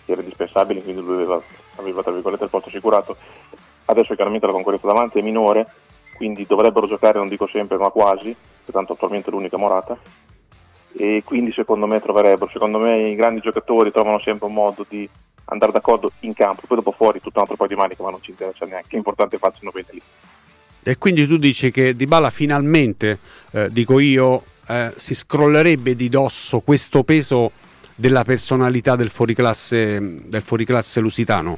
era indispensabile, quindi lui aveva, aveva tra virgolette il posto assicurato. Adesso chiaramente la concorrenza davanti è minore, quindi dovrebbero giocare, non dico sempre, ma quasi, che tanto attualmente è l'unica Morata, e quindi secondo me troverebbero, secondo me i grandi giocatori trovano sempre un modo di andare d'accordo in campo, poi dopo fuori tutto un altro paio di maniche, ma non ci interessa neanche, l'importante è facciano bene lì. E quindi tu dici che Dybala finalmente, eh, dico io, eh, si scrollerebbe di dosso questo peso della personalità del fuoriclasse, del fuoriclasse lusitano?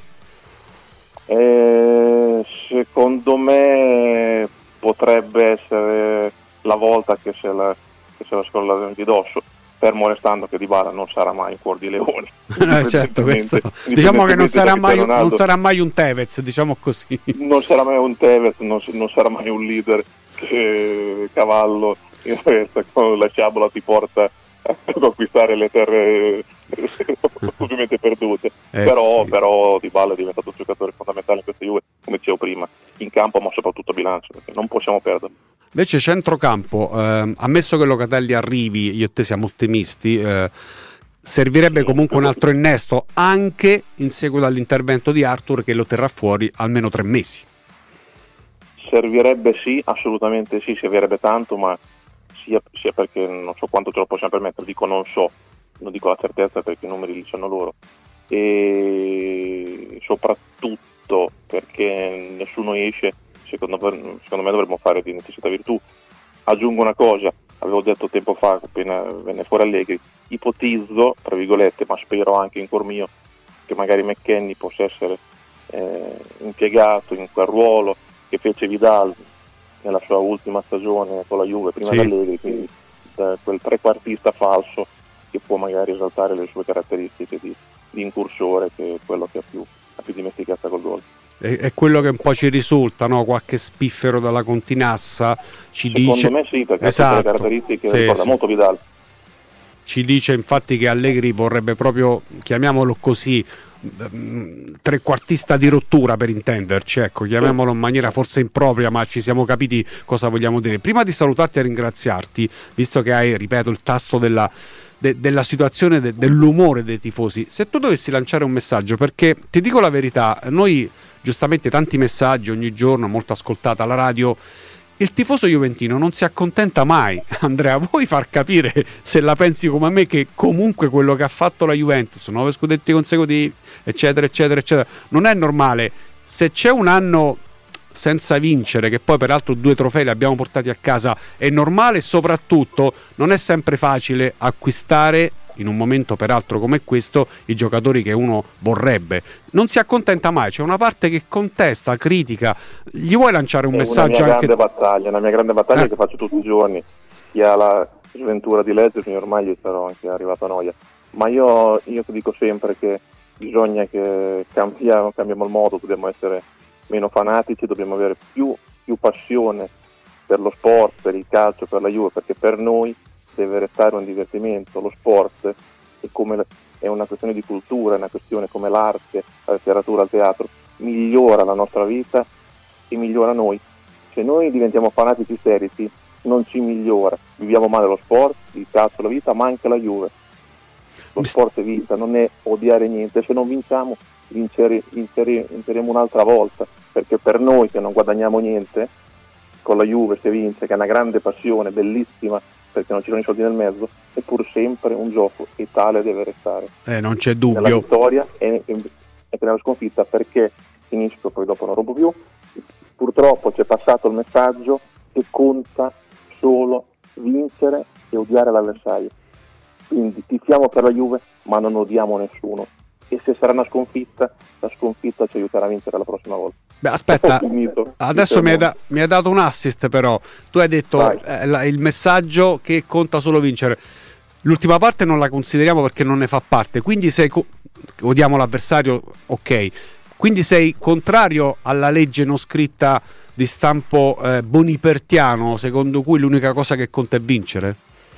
Eh, secondo me potrebbe essere la volta che se la, che se la scrolla di dosso, fermo restando che Dybala non sarà mai un cuor di leone. No, certo, questo, diciamo che non sarà, mai, non sarà mai un Tevez, diciamo così. Non sarà mai un Tevez, non, non sarà mai un leader che cavallo in resta con la sciabola ti porta a conquistare le terre ovviamente perdute, eh però, sì. però Dybala è diventato un giocatore fondamentale in questa Juve, come dicevo prima, in campo ma soprattutto a bilancio, perché non possiamo perderlo. Invece centrocampo, eh, ammesso che Locatelli arrivi, io e te siamo ottimisti, eh, servirebbe comunque un altro innesto anche in seguito all'intervento di Arthur, che lo terrà fuori almeno tre mesi. Servirebbe sì, assolutamente sì, servirebbe tanto, ma sia, sia perché non so quanto ce lo possiamo permettere, dico non so, non dico la certezza perché i numeri li sanno loro, e soprattutto perché nessuno esce, secondo me, secondo me dovremmo fare di necessità virtù. Aggiungo una cosa, avevo detto tempo fa, appena venne fuori Allegri, ipotizzo, tra virgolette, ma spero anche in cuor mio, che magari McKennie possa essere eh, impiegato in quel ruolo che fece Vidal nella sua ultima stagione con la Juve prima sì. dell'Allegri, quindi da quel trequartista falso che può magari esaltare le sue caratteristiche di, di incursore, che è quello che ha più, ha più dimestichezza col gol. È, è quello che un po' ci risulta, no? Qualche spiffero dalla Continassa ci Secondo dice... me sì, perché esatto. ha tutte le caratteristiche sì, ricorda sì. molto Vidal. Ci dice infatti che Allegri vorrebbe proprio, chiamiamolo così, trequartista di rottura, per intenderci, ecco, chiamiamolo in maniera forse impropria, ma ci siamo capiti cosa vogliamo dire. Prima di salutarti e ringraziarti, visto che hai, ripeto, il tasto della, de, della situazione, de, dell'umore dei tifosi, se tu dovessi lanciare un messaggio, perché ti dico la verità, noi giustamente tanti messaggi ogni giorno, molto ascoltata alla radio, il tifoso juventino non si accontenta mai. Andrea, vuoi far capire, se la pensi come me, che comunque quello che ha fatto la Juventus, nove scudetti consecutivi, eccetera eccetera eccetera, non è normale. Se c'è un anno senza vincere, che poi peraltro due trofei li abbiamo portati a casa, è normale, e soprattutto non è sempre facile acquistare, in un momento peraltro come questo, i giocatori che uno vorrebbe. Non si accontenta mai, c'è una parte che contesta, critica. Gli vuoi lanciare un è messaggio? Una mia anche... grande battaglia, una mia grande battaglia eh. che faccio tutti i giorni. Chi ha la sventura di leggermi ormai gli sarò anche arrivato a noia, ma io, io ti dico sempre che bisogna che cambiamo, cambiamo il modo, dobbiamo essere meno fanatici, dobbiamo avere più, più passione per lo sport, per il calcio, per la Juve, perché per noi deve restare un divertimento. Lo sport è, come, è una questione di cultura, è una questione come l'arte, la letteratura, il teatro, migliora la nostra vita e migliora noi. Se noi diventiamo fanatici isterici non ci migliora, viviamo male lo sport, il calcio, la vita, ma anche la Juve. Lo sport è vita, non è odiare niente, se non vinciamo vincere, vincere, vinceremo un'altra volta, perché per noi che non guadagniamo niente, con la Juve se vince, che è una grande passione, bellissima, perché non ci sono i soldi nel mezzo, è pur sempre un gioco, e tale deve restare. Eh, non c'è dubbio. Nella vittoria e, e, e nella sconfitta, perché finisco, poi dopo non rompo più, purtroppo c'è passato il messaggio che conta solo vincere e odiare l'avversario. Quindi tifiamo per la Juve, ma non odiamo nessuno. E se sarà una sconfitta, la sconfitta ci aiuterà a vincere la prossima volta. Beh, aspetta, adesso mi hai, da, mi hai dato un assist, però tu hai detto eh, la, il messaggio che conta solo vincere. L'ultima parte non la consideriamo perché non ne fa parte, quindi sei co- odiamo l'avversario, ok, quindi sei contrario alla legge non scritta di stampo eh, bonipertiano, secondo cui l'unica cosa che conta è vincere?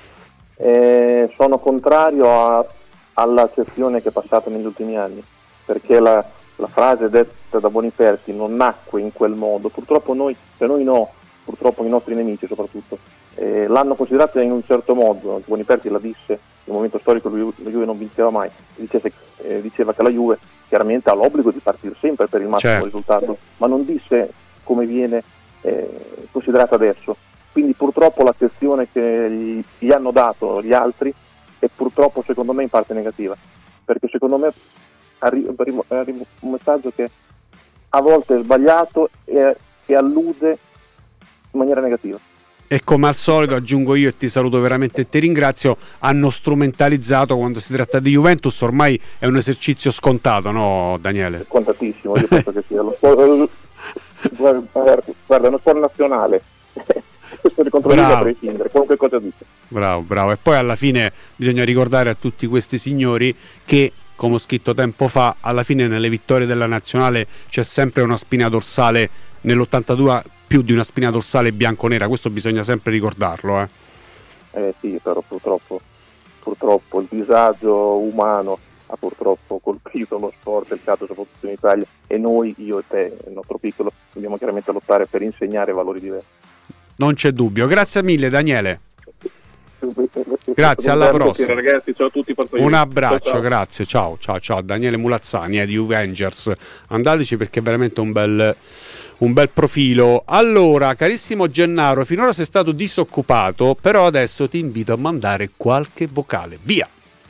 Eh, sono contrario a, alla cessione che è passata negli ultimi anni, perché la La frase detta da Boniperti non nacque in quel modo, purtroppo noi, per noi no, purtroppo i nostri nemici soprattutto, eh, l'hanno considerata in un certo modo. Boniperti la disse il momento storico la Juve, la Juve non vinceva mai, diceva, eh, diceva che la Juve chiaramente ha l'obbligo di partire sempre per il massimo certo. risultato, ma non disse come viene eh, considerata adesso. Quindi purtroppo l'accezione che gli, gli hanno dato gli altri è purtroppo secondo me in parte negativa, perché secondo me arriva, arriva un messaggio che a volte è sbagliato e, e allude in maniera negativa. E come al solito, aggiungo io e ti saluto veramente e ti ringrazio, hanno strumentalizzato quando si tratta di Juventus, ormai è un esercizio scontato, no Daniele? Scontatissimo, io penso che sia lo sport, guarda, guarda, è uno sport nazionale. Questo è contro a prescindere, qualunque cosa dice. Bravo, bravo. E poi alla fine bisogna ricordare a tutti questi signori che, come ho scritto tempo fa, alla fine nelle vittorie della nazionale c'è sempre una spina dorsale, nell'ottantadue più di una spina dorsale bianconera, questo bisogna sempre ricordarlo. Eh, eh sì, però purtroppo, purtroppo il disagio umano ha purtroppo colpito lo sport, il calcio soprattutto in Italia, e noi, io e te, il nostro piccolo, dobbiamo chiaramente lottare per insegnare valori diversi. Non c'è dubbio. Grazie mille Daniele. Grazie, alla prossima ragazzi, ciao a tutti, un abbraccio, ciao, ciao. Grazie, ciao ciao ciao Daniele Mulazzani eh, di Juvengers, andateci perché è veramente un bel un bel profilo. Allora, carissimo Gennaro, finora sei stato disoccupato, però adesso ti invito a mandare qualche vocale, via.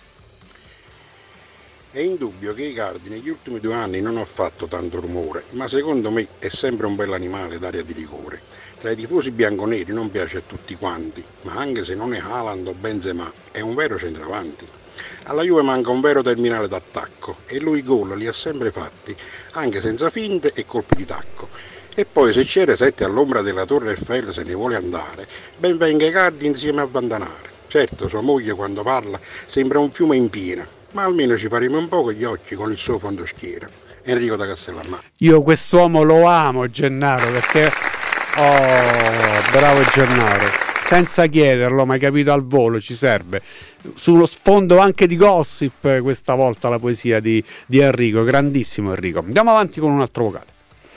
È indubbio che Icardi negli ultimi due anni non ha fatto tanto rumore, ma secondo me è sempre un bell'animale d'aria di rigore. Tra i tifosi bianconeri non piace a tutti quanti, ma anche se non è Haaland o Benzema, è un vero centravanti. Alla Juve manca un vero terminale d'attacco e lui i gol li ha sempre fatti, anche senza finte e colpi di tacco. E poi se C R sette all'ombra della Torre Eiffel se ne vuole andare, ben venga Icardi insieme a Vandanare. Certo, sua moglie quando parla sembra un fiume in piena, ma almeno ci faremo un po' gli occhi con il suo fondoschiera. Enrico da Castellammare. Io quest'uomo lo amo, Gennaro, perché... Oh, bravo Gennaro, senza chiederlo, ma hai capito al volo, ci serve. Sullo sfondo anche di gossip questa volta la poesia di, di Enrico, grandissimo Enrico. Andiamo avanti con un altro vocale.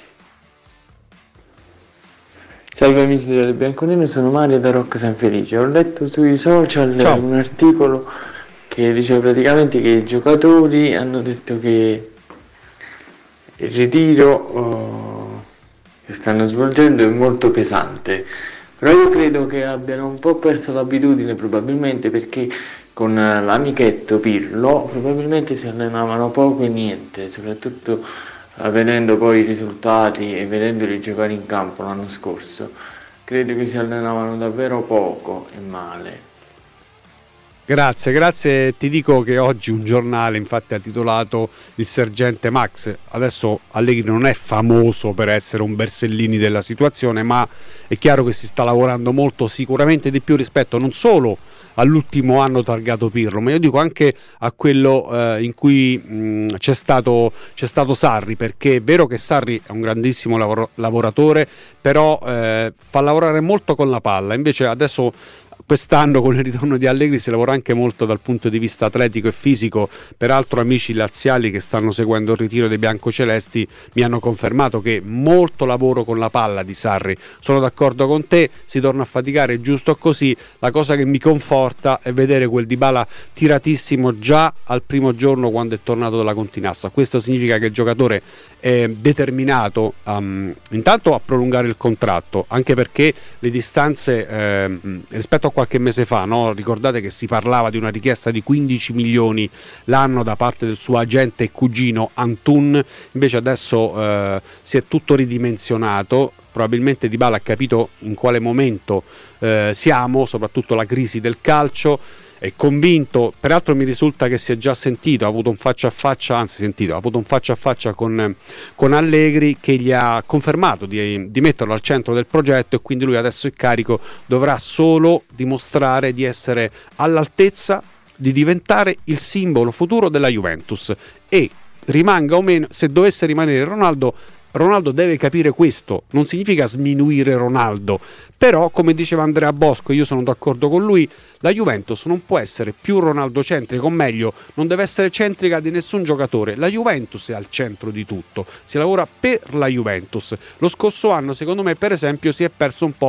Salve amici delle Bianconere, sono Mario da Rocca San Felice. Ho letto sui social Ciao. un articolo che dice praticamente che i giocatori hanno detto che il ritiro... Oh, che stanno svolgendo è molto pesante, però io credo che abbiano un po' perso l'abitudine, probabilmente perché con l'amichetto Pirlo probabilmente si allenavano poco e niente, soprattutto vedendo poi i risultati e vedendoli giocare in campo l'anno scorso, credo che si allenavano davvero poco e male. Grazie, grazie. Ti dico che oggi un giornale infatti ha titolato Il sergente Max. Adesso Allegri non è famoso per essere un Bersellini della situazione, ma è chiaro che si sta lavorando molto, sicuramente di più rispetto non solo all'ultimo anno targato Pirlo, ma io dico anche a quello eh, in cui mh, c'è stato c'è stato Sarri, perché è vero che Sarri è un grandissimo lavoro, lavoratore, però eh, fa lavorare molto con la palla, invece adesso quest'anno con il ritorno di Allegri si lavora anche molto dal punto di vista atletico e fisico. Peraltro amici laziali che stanno seguendo il ritiro dei biancocelesti mi hanno confermato che molto lavoro con la palla di Sarri. Sono d'accordo con te, si torna a faticare giusto così. La cosa che mi conforta è vedere quel Dybala tiratissimo già al primo giorno quando è tornato dalla Continassa. Questo significa che il giocatore è determinato um, intanto a prolungare il contratto, anche perché le distanze eh, rispetto a qualche mese fa, no? Ricordate che si parlava di una richiesta di quindici milioni l'anno da parte del suo agente e cugino Antun, invece adesso eh, si è tutto ridimensionato. Probabilmente Dybala ha capito in quale momento eh, siamo, soprattutto la crisi del calcio, è convinto. Peraltro mi risulta che si è già sentito, ha avuto un faccia a faccia, anzi sentito, ha avuto un faccia a faccia con, con Allegri, che gli ha confermato di, di metterlo al centro del progetto, e quindi lui adesso è carico, dovrà solo dimostrare di essere all'altezza di diventare il simbolo futuro della Juventus, e rimanga o meno, se dovesse rimanere Ronaldo, Ronaldo deve capire questo. Non significa sminuire Ronaldo, però come diceva Andrea Bosco, io sono d'accordo con lui, la Juventus non può essere più Ronaldo centrica, o meglio non deve essere centrica di nessun giocatore. La Juventus è al centro di tutto, si lavora per la Juventus. Lo scorso anno secondo me per esempio si è perso un po'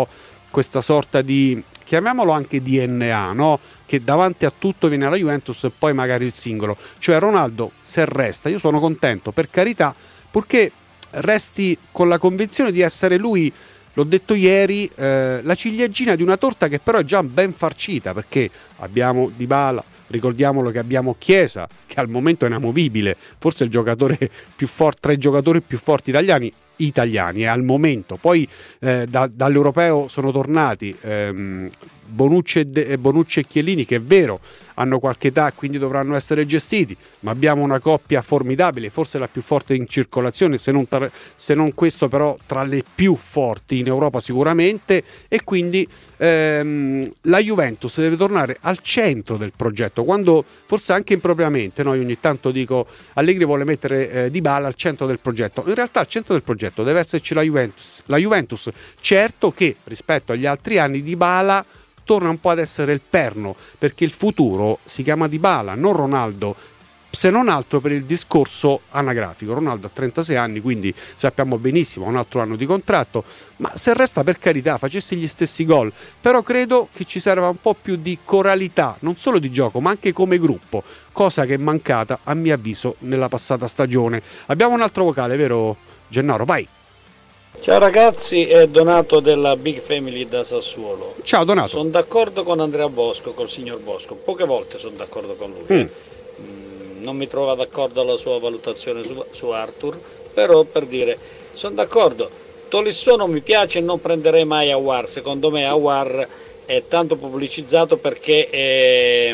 questa sorta di, chiamiamolo anche D N A, no? Che davanti a tutto viene la Juventus e poi magari il singolo. Cioè Ronaldo, se resta, io sono contento, per carità, purché resti con la convinzione di essere lui, l'ho detto ieri, eh, la ciliegina di una torta che però è già ben farcita, perché abbiamo Dybala, ricordiamolo che abbiamo Chiesa, che al momento è inamovibile, forse il giocatore più forte, tra i giocatori più forti italiani, italiani, eh, al momento. Poi eh, da, dall'Europeo sono tornati ehm, Bonucci e, De, Bonucci e Chiellini, che è vero hanno qualche età, quindi dovranno essere gestiti, ma abbiamo una coppia formidabile, forse la più forte in circolazione, se non, tra, se non questo però tra le più forti in Europa sicuramente, e quindi ehm, la Juventus deve tornare al centro del progetto, quando forse anche impropriamente, no? Io ogni tanto dico Allegri vuole mettere eh, Dybala al centro del progetto, in realtà al centro del progetto deve esserci la Juventus, la Juventus, certo che rispetto agli altri anni Dybala torna un po' ad essere il perno, perché il futuro si chiama Dybala, non Ronaldo, se non altro per il discorso anagrafico. Ronaldo ha trentasei anni, quindi sappiamo benissimo, ha un altro anno di contratto, ma se resta, per carità, facesse gli stessi gol, però credo che ci serva un po' più di coralità, non solo di gioco, ma anche come gruppo, cosa che è mancata, a mio avviso, nella passata stagione. Abbiamo un altro vocale, vero Gennaro? Vai! Ciao ragazzi, è Donato della Big Family da Sassuolo. Ciao Donato. Sono d'accordo con Andrea Bosco, col signor Bosco, poche volte sono d'accordo con lui. Mm. Mm, non mi trova d'accordo alla sua valutazione su, su Arthur, però per dire, sono d'accordo. Tolisso non mi piace e non prenderei mai Aouar, secondo me Aouar è tanto pubblicizzato perché è,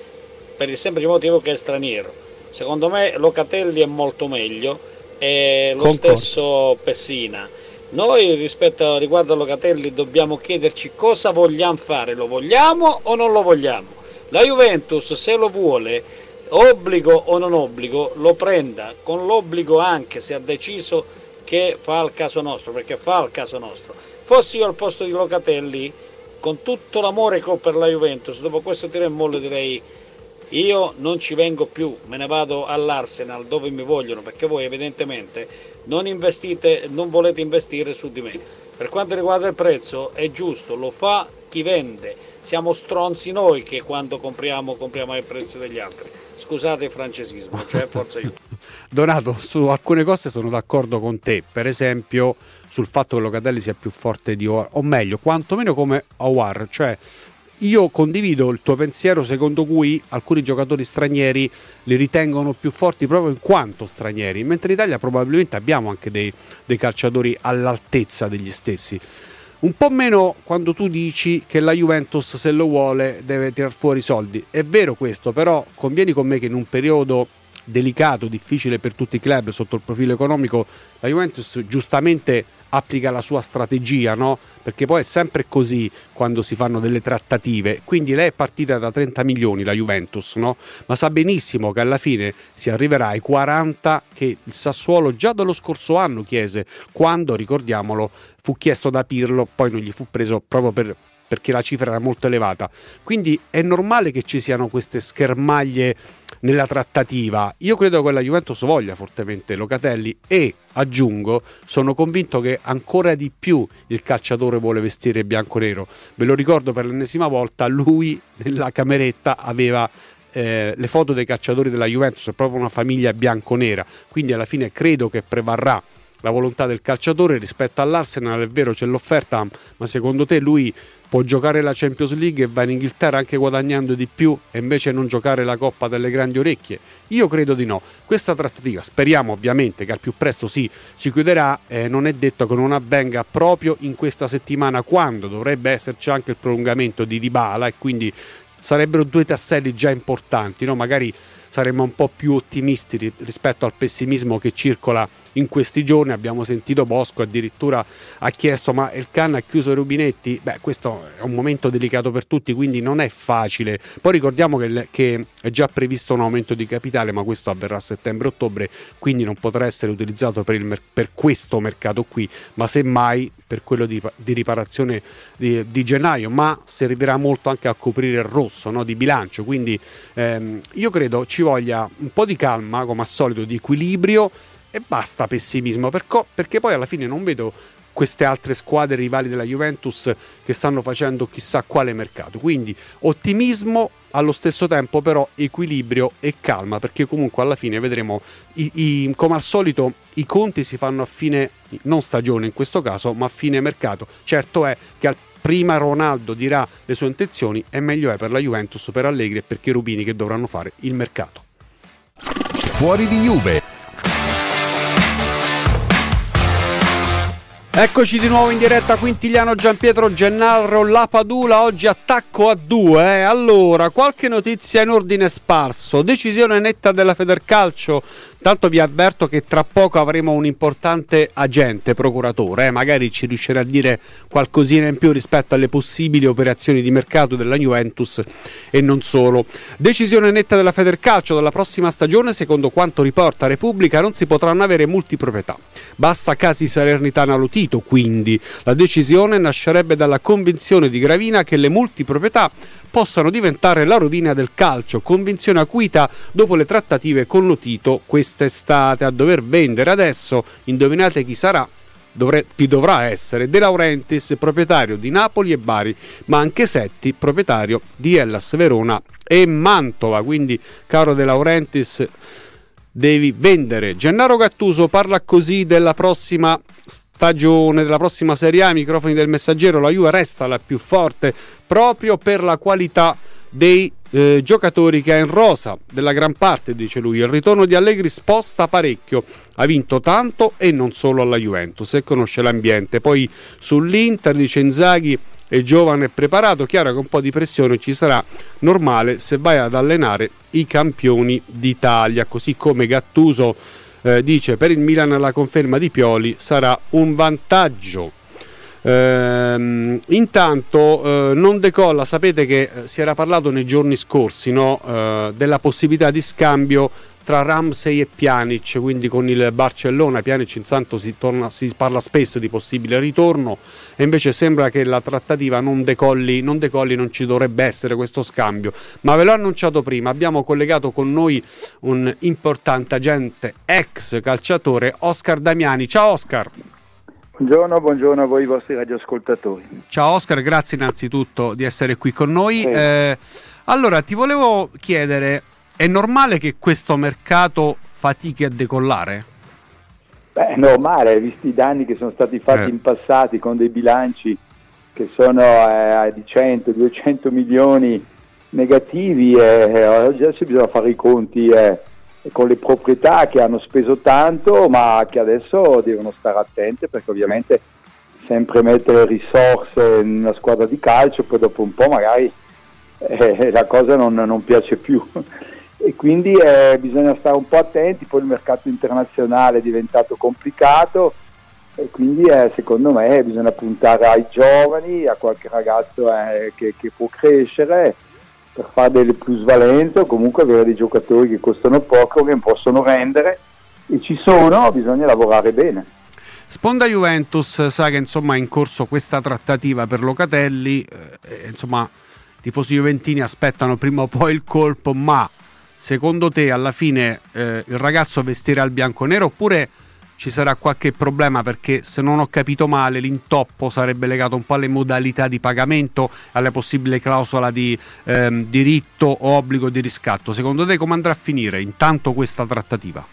per il semplice motivo che è straniero. Secondo me Locatelli è molto meglio, e lo Concordo. Stesso Pessina. Noi rispetto riguardo a Locatelli dobbiamo chiederci cosa vogliamo fare, lo vogliamo o non lo vogliamo? La Juventus, se lo vuole, obbligo o non obbligo, lo prenda, con l'obbligo anche se ha deciso che fa al caso nostro, perché fa al caso nostro. Fossi io al posto di Locatelli, con tutto l'amore che ho per la Juventus, dopo questo tiro e molle direi io non ci vengo più, me ne vado all'Arsenal dove mi vogliono, perché voi evidentemente non investite, non volete investire su di me. Per quanto riguarda il prezzo è giusto, lo fa chi vende, siamo stronzi noi che quando compriamo compriamo ai prezzi degli altri. Scusate il francesismo, cioè forza io. Donato, su alcune cose sono d'accordo con te, per esempio sul fatto che Locatelli sia più forte di Aouar, o meglio, quantomeno come Aouar, cioè io condivido il tuo pensiero secondo cui alcuni giocatori stranieri li ritengono più forti proprio in quanto stranieri, mentre in Italia probabilmente abbiamo anche dei, dei calciatori all'altezza degli stessi. Un po' meno quando tu dici che la Juventus, se lo vuole, deve tirar fuori i soldi. È vero questo, però convieni con me che in un periodo delicato, difficile per tutti i club sotto il profilo economico, la Juventus giustamente applica la sua strategia, no? Perché poi è sempre così quando si fanno delle trattative. Quindi lei è partita da trenta milioni, la Juventus, no? Ma sa benissimo che alla fine si arriverà ai quaranta che il Sassuolo già dallo scorso anno chiese, quando, ricordiamolo, fu chiesto da Pirlo, poi non gli fu preso proprio per perché la cifra era molto elevata. Quindi è normale che ci siano queste schermaglie nella trattativa. Io credo che la Juventus voglia fortemente Locatelli e, aggiungo, sono convinto che ancora di più il calciatore vuole vestire bianconero. Ve lo ricordo per l'ennesima volta, lui nella cameretta aveva eh, le foto dei calciatori della Juventus, è proprio una famiglia bianconera, quindi alla fine credo che prevarrà la volontà del calciatore rispetto all'Arsenal. È vero, c'è l'offerta, ma secondo te lui può giocare la Champions League e va in Inghilterra anche guadagnando di più e invece non giocare la Coppa delle Grandi Orecchie? Io credo di no. Questa trattativa speriamo ovviamente che al più presto si, si chiuderà, eh, non è detto che non avvenga proprio in questa settimana, quando dovrebbe esserci anche il prolungamento di Dybala, e quindi sarebbero due tasselli già importanti, no? Magari saremmo un po' più ottimisti rispetto al pessimismo che circola in questi giorni. Abbiamo sentito Bosco addirittura ha chiesto: ma il Can ha chiuso i rubinetti? Beh, questo è un momento delicato per tutti, quindi non è facile. Poi ricordiamo che, che è già previsto un aumento di capitale, ma questo avverrà a settembre-ottobre, quindi non potrà essere utilizzato per, il, per questo mercato qui, ma semmai per quello di, di riparazione di, di gennaio, ma servirà molto anche a coprire il rosso, no, di bilancio. Quindi ehm, io credo ci voglia un po' di calma, come al solito, di equilibrio, e basta pessimismo, perché, perché poi alla fine non vedo queste altre squadre rivali della Juventus che stanno facendo chissà quale mercato. Quindi ottimismo, allo stesso tempo però equilibrio e calma, perché comunque alla fine vedremo, i, i, come al solito i conti si fanno a fine, non stagione in questo caso, ma a fine mercato. Certo è che al prima Ronaldo dirà le sue intenzioni e meglio è per la Juventus, per Allegri e per Cherubini che dovranno fare il mercato. Fuori di Juve. Eccoci di nuovo in diretta, Quintiliano, Gianpietro, Gennaro, La Padula, oggi attacco a due. Eh. Allora, qualche notizia in ordine sparso, decisione netta della Federcalcio. Tanto vi avverto che tra poco avremo un importante agente procuratore, eh, magari ci riuscirà a dire qualcosina in più rispetto alle possibili operazioni di mercato della Juventus e non solo. Decisione netta della Federcalcio: dalla prossima stagione, secondo quanto riporta Repubblica, non si potranno avere multiproprietà. Basta casi Salernitana Lotito, quindi la decisione nascerebbe dalla convinzione di Gravina che le multiproprietà possano diventare la rovina del calcio, convinzione acuita dopo le trattative con Lotito quest'estate. A dover vendere adesso, indovinate chi sarà? Dovre- chi dovrà essere? De Laurentiis, proprietario di Napoli e Bari, ma anche Setti, proprietario di Hellas Verona e Mantova. Quindi, caro De Laurentiis, devi vendere. Gennaro Gattuso parla così della prossima stagione, della prossima Serie A, ai microfoni del Messaggero. La Juve resta la più forte proprio per la qualità dei eh, giocatori che ha in rosa, della gran parte, dice lui. Il ritorno di Allegri sposta parecchio, ha vinto tanto e non solo alla Juventus e conosce l'ambiente. Poi sull'Inter, dice Inzaghi, è giovane e preparato, chiaro che un po' di pressione ci sarà, normale se vai ad allenare i campioni d'Italia. Così come Gattuso eh, dice per il Milan la conferma di Pioli sarà un vantaggio. Ehm, intanto eh, non decolla, sapete che eh, si era parlato nei giorni scorsi, no, eh, della possibilità di scambio tra Ramsey e Pjanic, quindi con il Barcellona. Pjanic intanto si, torna, si parla spesso di possibile ritorno e invece sembra che la trattativa non decolli, non decolli, non ci dovrebbe essere questo scambio, ma ve l'ho annunciato prima. Abbiamo collegato con noi un importante agente, ex calciatore, Oscar Damiani. Ciao Oscar. Buongiorno, buongiorno a voi, i vostri radioascoltatori. Ciao Oscar, grazie innanzitutto di essere qui con noi. Sì. Eh, allora, ti volevo chiedere, è normale che questo mercato fatichi a decollare? Beh, è normale, visti i danni che sono stati fatti Eh. in passati con dei bilanci che sono eh, di cento duecento milioni negativi, eh, adesso bisogna fare i conti eh, con le proprietà che hanno speso tanto, ma che adesso devono stare attente, perché ovviamente sempre mettere risorse in una squadra di calcio, poi dopo un po' magari eh, la cosa non, non piace più. E quindi eh, bisogna stare un po' attenti. Poi il mercato internazionale è diventato complicato e quindi eh, secondo me bisogna puntare ai giovani, a qualche ragazzo eh, che, che può crescere per fare delle plusvalenze, o comunque avere dei giocatori che costano poco, che possono rendere, e ci sono, bisogna lavorare bene. Sponda Juventus sa che insomma è in corso questa trattativa per Locatelli, eh, insomma i tifosi juventini aspettano prima o poi il colpo, ma secondo te alla fine eh, il ragazzo vestirà il bianconero oppure ci sarà qualche problema? Perché se non ho capito male l'intoppo sarebbe legato un po' alle modalità di pagamento, alle possibili clausola di ehm, diritto o obbligo di riscatto. Secondo te come andrà a finire intanto questa trattativa?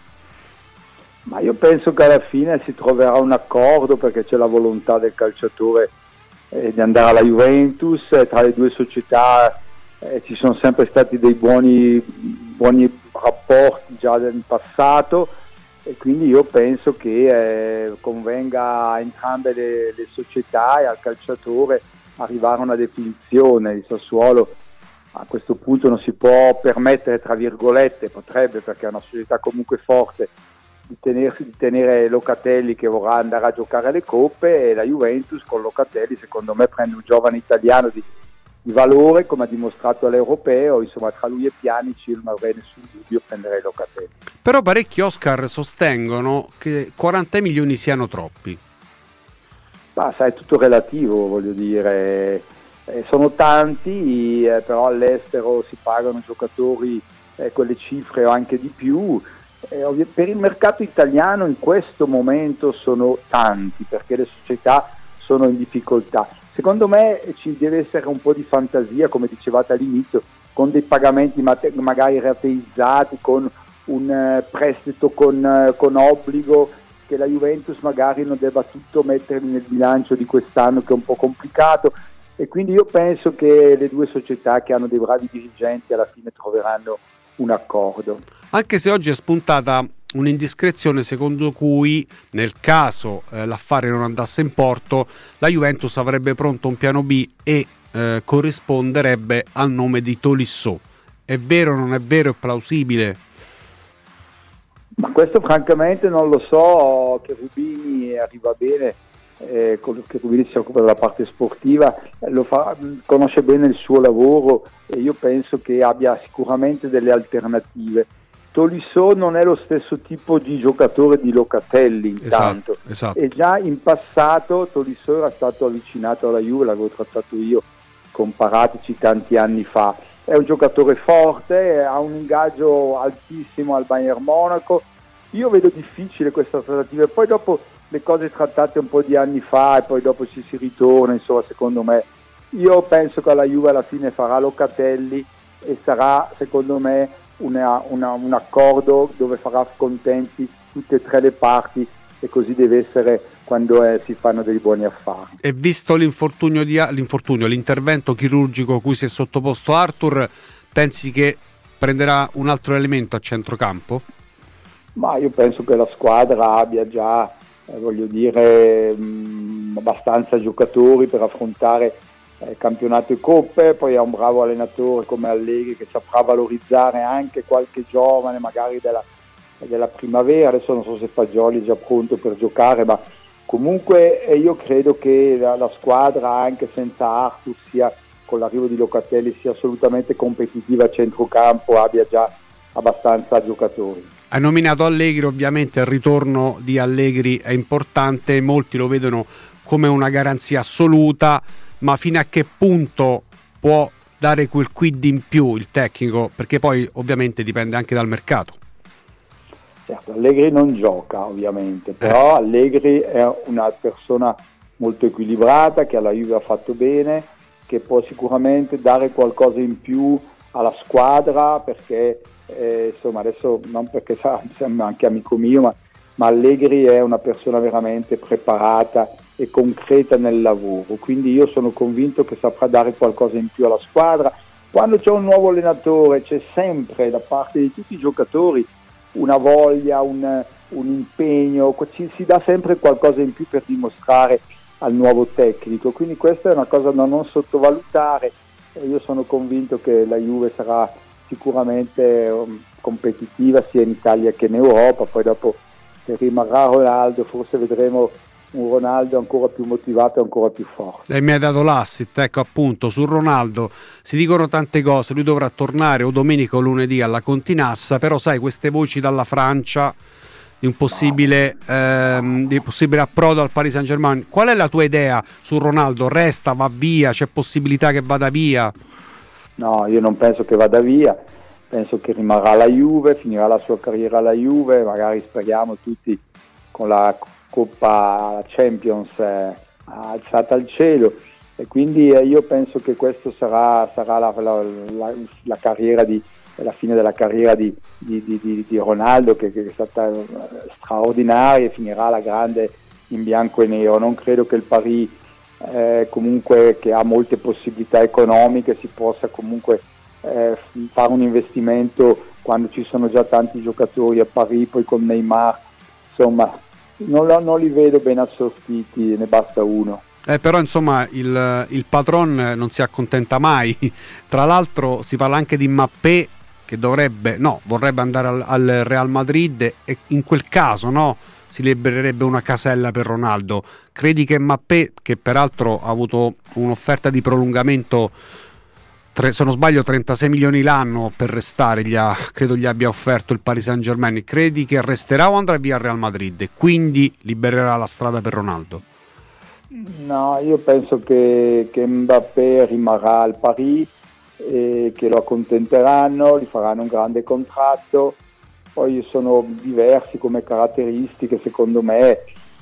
Ma io penso che alla fine si troverà un accordo, perché c'è la volontà del calciatore eh, di andare alla Juventus. Eh, tra le due società eh, ci sono sempre stati dei buoni, buoni rapporti già nel passato, e quindi io penso che eh, convenga a entrambe le, le società e al calciatore arrivare a una definizione. Il Sassuolo a questo punto non si può permettere, tra virgolette, potrebbe, perché è una società comunque forte, di, tenersi, di tenere Locatelli, che vorrà andare a giocare alle coppe, e la Juventus con Locatelli secondo me prende un giovane italiano di, di valore, come ha dimostrato all'Europeo. Insomma, tra lui e Pjanic io non avrei nessun dubbio, prenderei Locatelli. Però parecchi, Oscar, sostengono che quaranta milioni siano troppi. Ma sai, è tutto relativo, voglio dire, eh, sono tanti, eh, però all'estero si pagano giocatori eh, quelle cifre o anche di più. Eh, ovvi- per il mercato italiano in questo momento sono tanti, perché le società sono in difficoltà. Secondo me ci deve essere un po' di fantasia, come dicevate all'inizio, con dei pagamenti mate- magari rateizzati, con un eh, prestito con, eh, con obbligo, che la Juventus magari non debba tutto mettere nel bilancio di quest'anno, che è un po' complicato, e quindi io penso che le due società che hanno dei bravi dirigenti alla fine troveranno un accordo. Anche se oggi è spuntata un'indiscrezione secondo cui nel caso eh, l'affare non andasse in porto, la Juventus avrebbe pronto un piano B e eh, corrisponderebbe al nome di Tolisso. È vero, non è vero, è plausibile? Ma questo francamente non lo so. Che Rubini arriva bene, eh, che Rubini si occupa della parte sportiva, eh, lo fa, conosce bene il suo lavoro, e io penso che abbia sicuramente delle alternative. Tolisso non è lo stesso tipo di giocatore di Locatelli, intanto, esatto, esatto. E già in passato Tolisso era stato avvicinato alla Juve, l'avevo trattato io con Paratici tanti anni fa. È un giocatore forte, ha un ingaggio altissimo al Bayern Monaco. Io vedo difficile questa trattativa, e poi dopo le cose trattate un po' di anni fa e poi dopo ci si ritorna, insomma, secondo me. Io penso che la Juve alla fine farà Locatelli e sarà, secondo me, una, una, un accordo dove farà contenti tutte e tre le parti, e così deve essere quando eh, si fanno dei buoni affari. E visto l'infortunio, di, l'infortunio, l'intervento chirurgico cui si è sottoposto Arthur, pensi che prenderà un altro elemento a centrocampo? Ma io penso che la squadra abbia già, eh, voglio dire, mh, abbastanza giocatori per affrontare eh, campionato e coppe. Poi ha un bravo allenatore come Allegri che saprà valorizzare anche qualche giovane magari della, della primavera. Adesso non so se Fagioli è già pronto per giocare, ma comunque eh, io credo che la, la squadra, anche senza Arthur, sia con l'arrivo di Locatelli, sia assolutamente competitiva a centrocampo, abbia già abbastanza giocatori. Hai nominato Allegri, ovviamente il ritorno di Allegri è importante, molti lo vedono come una garanzia assoluta, ma fino a che punto può dare quel quid in più il tecnico? Perché poi ovviamente dipende anche dal mercato. Certo, Allegri non gioca ovviamente, però Allegri è una persona molto equilibrata, che alla Juve ha fatto bene, che può sicuramente dare qualcosa in più alla squadra, perché eh, insomma adesso non perché sembra anche amico mio, ma, ma Allegri è una persona veramente preparata e concreta nel lavoro, quindi io sono convinto che saprà dare qualcosa in più alla squadra. Quando c'è un nuovo allenatore c'è sempre da parte di tutti i giocatori una voglia, un, un impegno, ci, si dà sempre qualcosa in più per dimostrare al nuovo tecnico, quindi questa è una cosa da non sottovalutare, e io sono convinto che la Juve sarà sicuramente um, competitiva sia in Italia che in Europa. Poi dopo, se rimarrà Ronaldo, forse vedremo un Ronaldo ancora più motivato e ancora più forte. E mi hai dato l'assist, ecco, appunto, su Ronaldo si dicono tante cose, lui dovrà tornare o domenica o lunedì alla Continassa, però sai, queste voci dalla Francia di un possibile, no. ehm, di possibile approdo al Paris Saint-Germain, qual è la tua idea su Ronaldo? Resta, va via, c'è possibilità che vada via? No, io non penso che vada via, penso che rimarrà alla Juve, finirà la sua carriera alla Juve, magari speriamo tutti con la Coppa Champions eh, alzata al cielo, e quindi eh, io penso che questo sarà, sarà la, la, la, la carriera di la fine della carriera di, di, di, di Ronaldo, che, che è stata straordinaria, e finirà la grande in bianco e nero. Non credo che il Paris eh, comunque, che ha molte possibilità economiche, si possa comunque eh, fare un investimento quando ci sono già tanti giocatori a Paris, poi con Neymar, insomma non, non li vedo ben assortiti, ne basta uno. Eh, però insomma il, il patron non si accontenta mai. Tra l'altro si parla anche di Mbappé, che dovrebbe, no, vorrebbe andare al, al Real Madrid, e in quel caso, no, si libererebbe una casella per Ronaldo. Credi che Mbappé, che peraltro ha avuto un'offerta di prolungamento, tre, se non sbaglio trentasei milioni l'anno per restare, gli ha, credo gli abbia offerto il Paris Saint-Germain, credi che resterà o andrà via al Real Madrid e quindi libererà la strada per Ronaldo? No, io penso che, che Mbappé rimarrà al Paris, e che lo accontenteranno, gli faranno un grande contratto, poi sono diversi come caratteristiche, secondo me.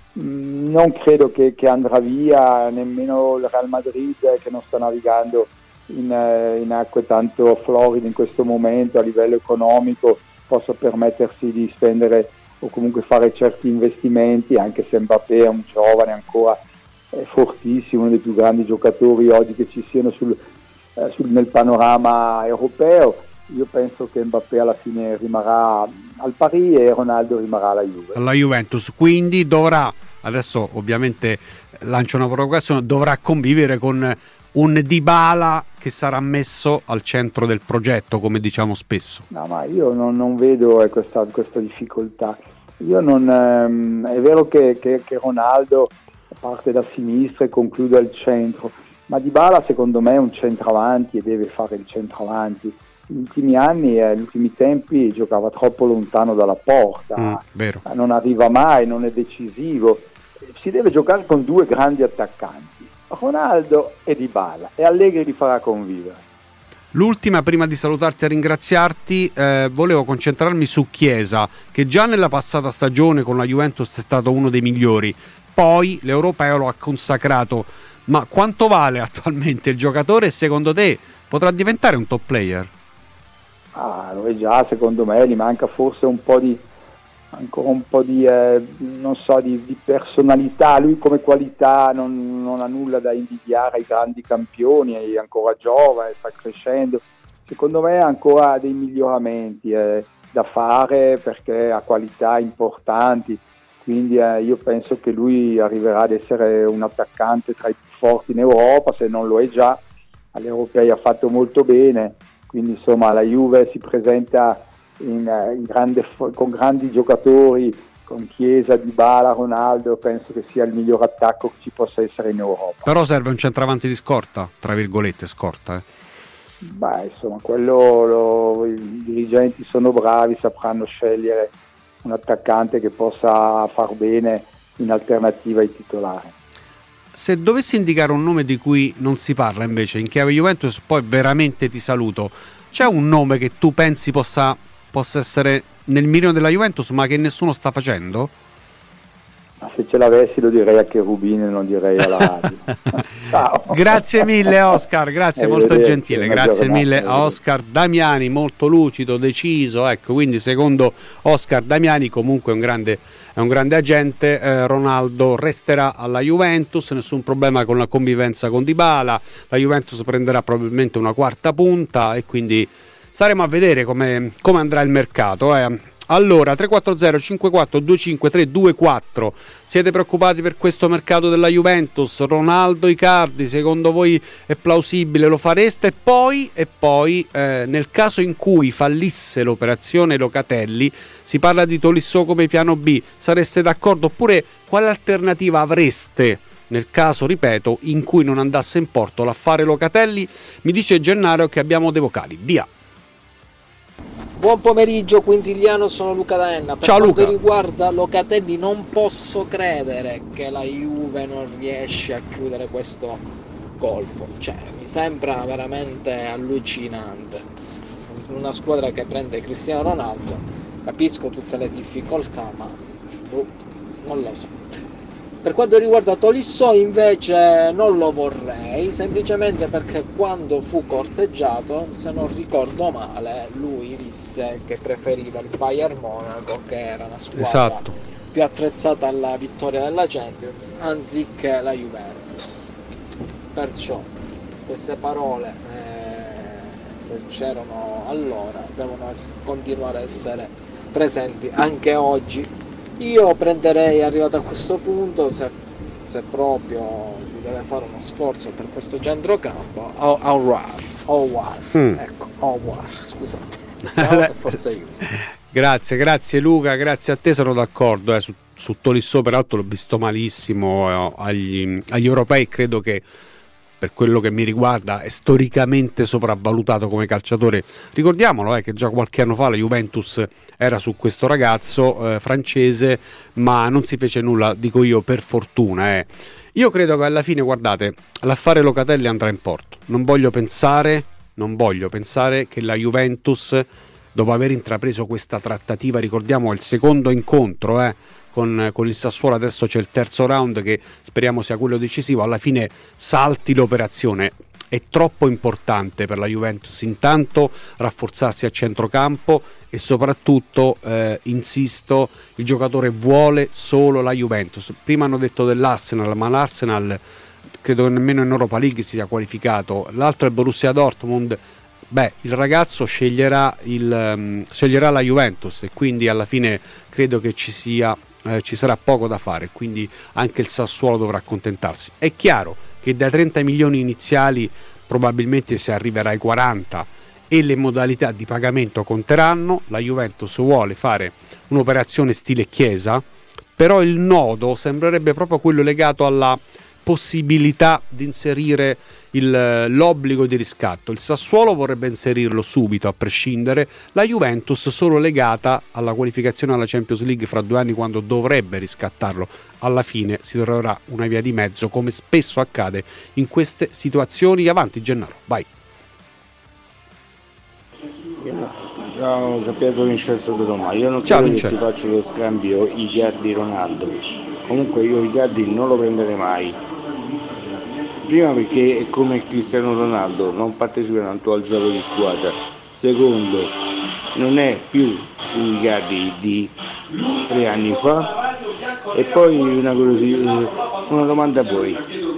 Non credo che, che andrà via nemmeno il Real Madrid, che non sta navigando in, in acque tanto floride in questo momento a livello economico, possa permettersi di spendere o comunque fare certi investimenti, anche se Mbappé è un giovane ancora è fortissimo, uno dei più grandi giocatori oggi che ci siano sul, eh, sul, nel panorama europeo. Io penso che Mbappé alla fine rimarrà al Paris e Ronaldo rimarrà alla Juve. Alla Juventus, quindi dovrà, adesso ovviamente lancio una provocazione, dovrà convivere con un Dybala che sarà messo al centro del progetto, come diciamo spesso. No, ma io non, non vedo eh, questa, questa difficoltà. Io non, ehm, è vero che, che, che Ronaldo parte da sinistra e conclude al centro, ma Dybala secondo me è un centravanti e deve fare il centravanti. Negli ultimi anni, eh, negli ultimi tempi giocava troppo lontano dalla porta, mm, vero. Non arriva mai, non è decisivo. Si deve giocare con due grandi attaccanti, Ronaldo e Dybala, e Allegri li farà convivere. L'ultima, prima di salutarti e ringraziarti, eh, volevo concentrarmi su Chiesa, che già nella passata stagione con la Juventus è stato uno dei migliori, poi l'Europeo lo ha consacrato, ma quanto vale attualmente il giocatore e secondo te potrà diventare un top player? Ah, lo è già, secondo me, gli manca forse un po' di ancora un po' di eh, non so di, di personalità. Lui come qualità non, non ha nulla da invidiare ai grandi campioni, è ancora giovane, sta crescendo. Secondo me ha ancora dei miglioramenti eh, da fare, perché ha qualità importanti, quindi eh, io penso che lui arriverà ad essere un attaccante tra i più forti in Europa, se non lo è già. Agli europei ha fatto molto bene, quindi insomma la Juve si presenta in, in grande, con grandi giocatori, con Chiesa, Dybala, Ronaldo. Penso che sia il miglior attacco che ci possa essere in Europa. Però serve un centravanti di scorta, tra virgolette scorta. Eh. Beh, insomma, quello lo, i dirigenti sono bravi, sapranno scegliere un attaccante che possa far bene in alternativa ai titolari. Se dovessi indicare un nome di cui non si parla invece in chiave Juventus, poi veramente ti saluto, c'è un nome che tu pensi possa, possa essere nel mirino della Juventus ma che nessuno sta facendo? Ma se ce l'avessi lo direi a Cherubini, non direi alla radio. Ciao. Grazie mille Oscar, grazie, molto gentile, grazie mille a Oscar Damiani, molto lucido, deciso, ecco, quindi secondo Oscar Damiani comunque è un grande, è un grande agente. eh, Ronaldo resterà alla Juventus, nessun problema con la convivenza con Dybala, la Juventus prenderà probabilmente una quarta punta e quindi staremo a vedere come, come andrà il mercato. eh. Allora, tre quattro zero cinque quattro due cinque tre due quattro, siete preoccupati per questo mercato della Juventus? Ronaldo, Icardi, secondo voi è plausibile? Lo fareste? E poi, e poi eh, nel caso in cui fallisse l'operazione Locatelli, si parla di Tolisso come piano B, sareste d'accordo? Oppure quale alternativa avreste nel caso, ripeto, in cui non andasse in porto l'affare Locatelli? Mi dice Gennaro che abbiamo dei vocali, via. Buon pomeriggio Quintiliano, sono Luca D'Enna. Per Ciao, quanto Luca. riguarda Locatelli, non posso credere che la Juve non riesce a chiudere questo colpo, cioè mi sembra veramente allucinante. Una squadra che prende Cristiano Ronaldo, capisco tutte le difficoltà, ma boh, non lo so. Per quanto riguarda Tolisso invece non lo vorrei, semplicemente perché quando fu corteggiato, se non ricordo male, lui disse che preferiva il Bayern Monaco, che era una squadra esatto. più attrezzata alla vittoria della Champions, anziché la Juventus. Perciò queste parole, eh, se c'erano allora, devono ess- continuare a essere presenti anche oggi. Io prenderei, arrivato a questo punto, se, se proprio si deve fare uno sforzo per questo centrocampo, au revoir, au revoir, mm. ecco, au revoir, scusate. Ciao e forza Juve. Grazie, grazie Luca, grazie a te, sono d'accordo eh, su, su Tolisso, peraltro l'ho visto malissimo eh, agli, agli europei, credo che per quello che mi riguarda è storicamente sopravvalutato come calciatore. Ricordiamolo eh, che già qualche anno fa la Juventus era su questo ragazzo eh, francese, ma non si fece nulla, dico io, per fortuna. Eh. Io credo che alla fine, guardate, l'affare Locatelli andrà in porto. Non voglio pensare, non voglio pensare che la Juventus dopo aver intrapreso questa trattativa, ricordiamo è il secondo incontro eh, con, con il Sassuolo, adesso c'è il terzo round che speriamo sia quello decisivo, alla fine salti l'operazione. È troppo importante per la Juventus intanto rafforzarsi a centrocampo e soprattutto, eh, insisto, il giocatore vuole solo la Juventus. Prima hanno detto dell'Arsenal, ma l'Arsenal credo che nemmeno in Europa League si sia qualificato. L'altro è il Borussia Dortmund. Beh, il ragazzo sceglierà, il, um, sceglierà la Juventus e quindi alla fine credo che ci sia eh, ci sarà poco da fare, quindi anche il Sassuolo dovrà accontentarsi. È chiaro che dai trenta milioni iniziali probabilmente si arriverà ai quaranta e le modalità di pagamento conteranno. La Juventus vuole fare un'operazione stile Chiesa, però il nodo sembrerebbe proprio quello legato alla possibilità di inserire il, l'obbligo di riscatto. Il Sassuolo vorrebbe inserirlo subito a prescindere, la Juventus solo legata alla qualificazione alla Champions League fra due anni, quando dovrebbe riscattarlo. Alla fine si troverà una via di mezzo, come spesso accade in queste situazioni. Avanti Gennaro, vai. Ciao, ciao Pietro Vincenzo da Roma. Io non Ciao, credo Vincenzo. che si faccia lo scambio Icardi-Ronaldo. Comunque io Icardi non lo prenderei mai. Prima perché è come Cristiano Ronaldo, non partecipa tanto al gioco di squadra. Secondo, non è più un Icardi di tre anni fa. E poi una, una domanda poi.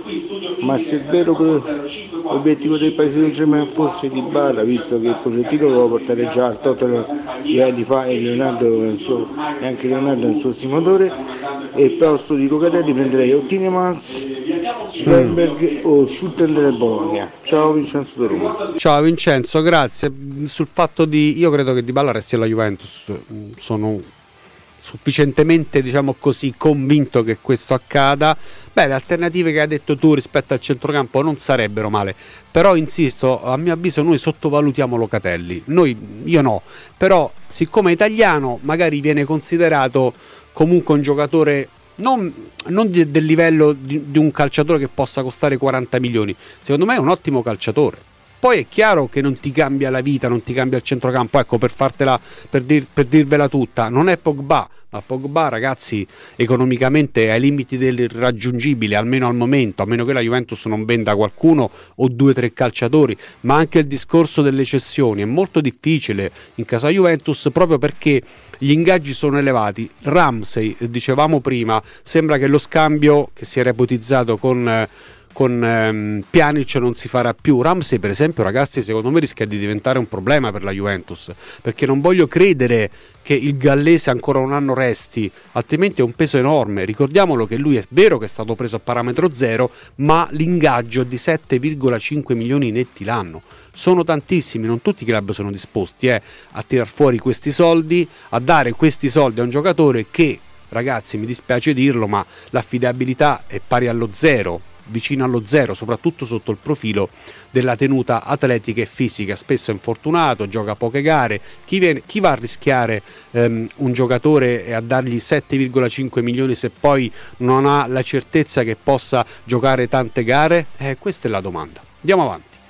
Ma se è vero che l'obiettivo del Paese Saint Germain fosse Dybala, visto che Pochettino lo può portare già al Tottenham due anni fa e Leonardo è un suo, e anche Leonardo è un suo stimatore, e al posto di Locatelli prenderei o Tielemans, Sternberg mm. o Schutter del Bologna. Ciao Vincenzo da Roma. Ciao Vincenzo, grazie. Sul fatto di, io credo che Dybala resti alla Juventus, sono sufficientemente, diciamo così, convinto che questo accada. Beh, le alternative che hai detto tu rispetto al centrocampo non sarebbero male, però insisto, a mio avviso noi sottovalutiamo Locatelli. Noi, io no, però siccome è italiano magari viene considerato comunque un giocatore non, non di, del livello di, di un calciatore che possa costare quaranta milioni. Secondo me è un ottimo calciatore. Poi è chiaro che non ti cambia la vita, non ti cambia il centrocampo. Ecco, per fartela, per, dir, per dirvela tutta, non è Pogba, ma Pogba, ragazzi, economicamente è ai limiti del raggiungibile, almeno al momento, a meno che la Juventus non venda qualcuno o due o tre calciatori. Ma anche il discorso delle cessioni è molto difficile in casa Juventus, proprio perché gli ingaggi sono elevati. Ramsey, dicevamo prima, sembra che lo scambio che si era ipotizzato con... Eh, con ehm, Pjanic non si farà più. Ramsey, per esempio, ragazzi, secondo me rischia di diventare un problema per la Juventus, perché non voglio credere che il gallese ancora un anno resti, altrimenti è un peso enorme. Ricordiamolo che lui è vero che è stato preso a parametro zero, ma l'ingaggio è di sette virgola cinque milioni netti l'anno. Sono tantissimi, non tutti i club sono disposti eh, a tirar fuori questi soldi, a dare questi soldi a un giocatore che, ragazzi, mi dispiace dirlo, ma l'affidabilità è pari allo zero, vicino allo zero, soprattutto sotto il profilo della tenuta atletica e fisica. Spesso è infortunato, gioca poche gare. Chi, viene, chi va a rischiare ehm, un giocatore e a dargli sette virgola cinque milioni se poi non ha la certezza che possa giocare tante gare? Eh, questa è la domanda. Andiamo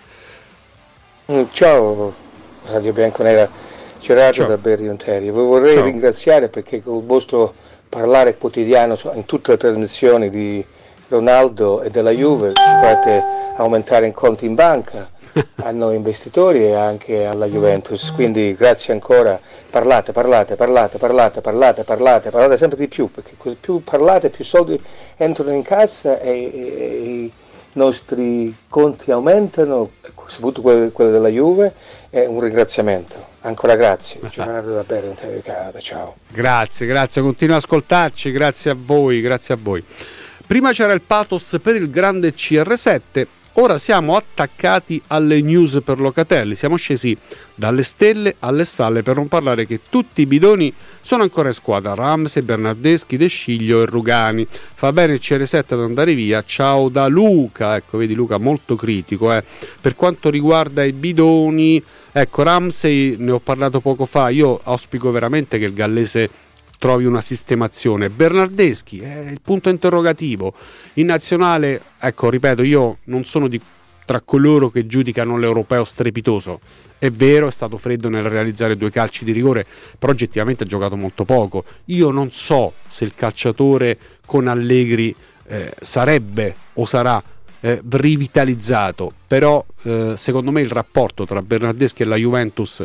avanti. Ciao Radio Bianconera, Gerardo da Berriontelli. Vi vorrei Ciao. ringraziare perché con il vostro parlare quotidiano in tutte le trasmissioni di Ronaldo e della Juve ci fate aumentare in conti in banca a noi investitori e anche alla Juventus, quindi grazie ancora. Parlate, parlate, parlate, parlate, parlate, parlate, parlate sempre di più, perché più parlate più soldi entrano in cassa e, e i nostri conti aumentano, soprattutto quelli, quelli della Juve. È un ringraziamento. Ancora grazie. Gerardo da Berriontelli, ciao. Grazie, grazie, continua ad ascoltarci, grazie a voi, grazie a voi. Prima c'era il pathos per il grande C R sette, ora siamo attaccati alle news per Locatelli. Siamo scesi dalle stelle alle stalle, per non parlare che tutti i bidoni sono ancora in squadra. Ramsey, Bernardeschi, De Sciglio e Rugani. Fa bene il C R sette ad andare via. Ciao da Luca. Ecco, vedi Luca molto critico. Eh. Per quanto riguarda i bidoni, ecco, Ramsey ne ho parlato poco fa. Io auspico veramente che il gallese trovi una sistemazione. Bernardeschi è il punto interrogativo in nazionale. Ecco, ripeto, io non sono di tra coloro che giudicano l'europeo strepitoso. È vero, è stato freddo nel realizzare due calci di rigore, però oggettivamente ha giocato molto poco. Io non so se il calciatore con Allegri eh, sarebbe o sarà eh, rivitalizzato, però eh, secondo me il rapporto tra Bernardeschi e la Juventus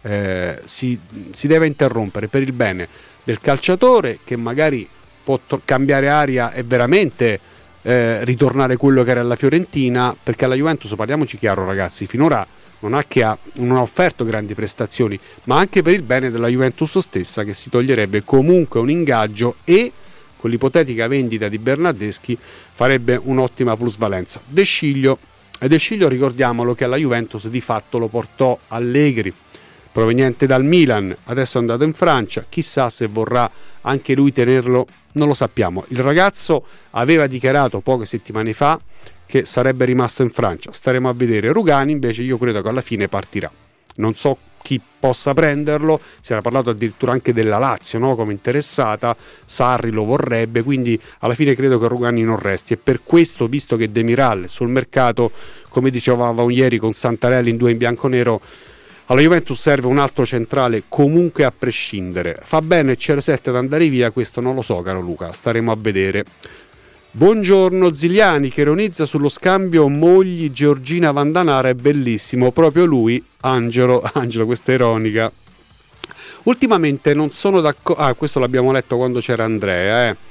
eh, si, si deve interrompere per il bene del calciatore, che magari può to- cambiare aria e veramente Eh, ritornare quello che era alla Fiorentina, perché alla Juventus, parliamoci chiaro ragazzi, finora non ha che ha, non ha offerto grandi prestazioni, ma anche per il bene della Juventus stessa, che si toglierebbe comunque un ingaggio e con l'ipotetica vendita di Bernardeschi farebbe un'ottima plusvalenza. De Sciglio, e De Sciglio ricordiamolo che alla Juventus di fatto lo portò Allegri, proveniente dal Milan, adesso è andato in Francia, chissà se vorrà anche lui tenerlo, non lo sappiamo. Il ragazzo aveva dichiarato poche settimane fa che sarebbe rimasto in Francia, staremo a vedere. Rugani invece io credo che alla fine partirà, non so chi possa prenderlo, si era parlato addirittura anche della Lazio, no? Come interessata, Sarri lo vorrebbe, quindi alla fine credo che Rugani non resti, e per questo, visto che Demiral sul mercato, come dicevamo ieri con Santarelli in due in bianconero, alla Juventus serve un altro centrale comunque a prescindere. Fa bene C R sette ad andare via? Questo non lo so, caro Luca, staremo a vedere. Buongiorno Ziliani, che ironizza sullo scambio mogli Giorgina Vandanara, è bellissimo, proprio lui, Angelo, Angelo, questa è ironica. Ultimamente non sono d'accordo, ah questo l'abbiamo letto quando c'era Andrea, eh.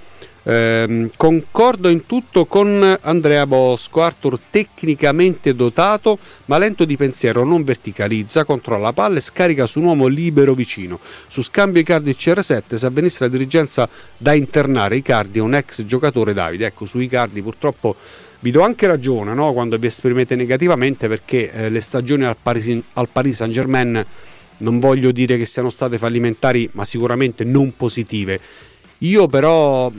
Eh, concordo in tutto con Andrea Bosco. Arthur tecnicamente dotato ma lento di pensiero, non verticalizza, controlla la palla e scarica su un uomo libero vicino. Su scambio Icardi C R sette, se avvenisse la dirigenza da internare Icardi è un ex giocatore Davide. Ecco, su Icardi purtroppo vi do anche ragione, no? Quando vi esprimete negativamente, perché eh, le stagioni al Paris, al Paris Saint-Germain non voglio dire che siano state fallimentari, ma sicuramente non positive. Io però,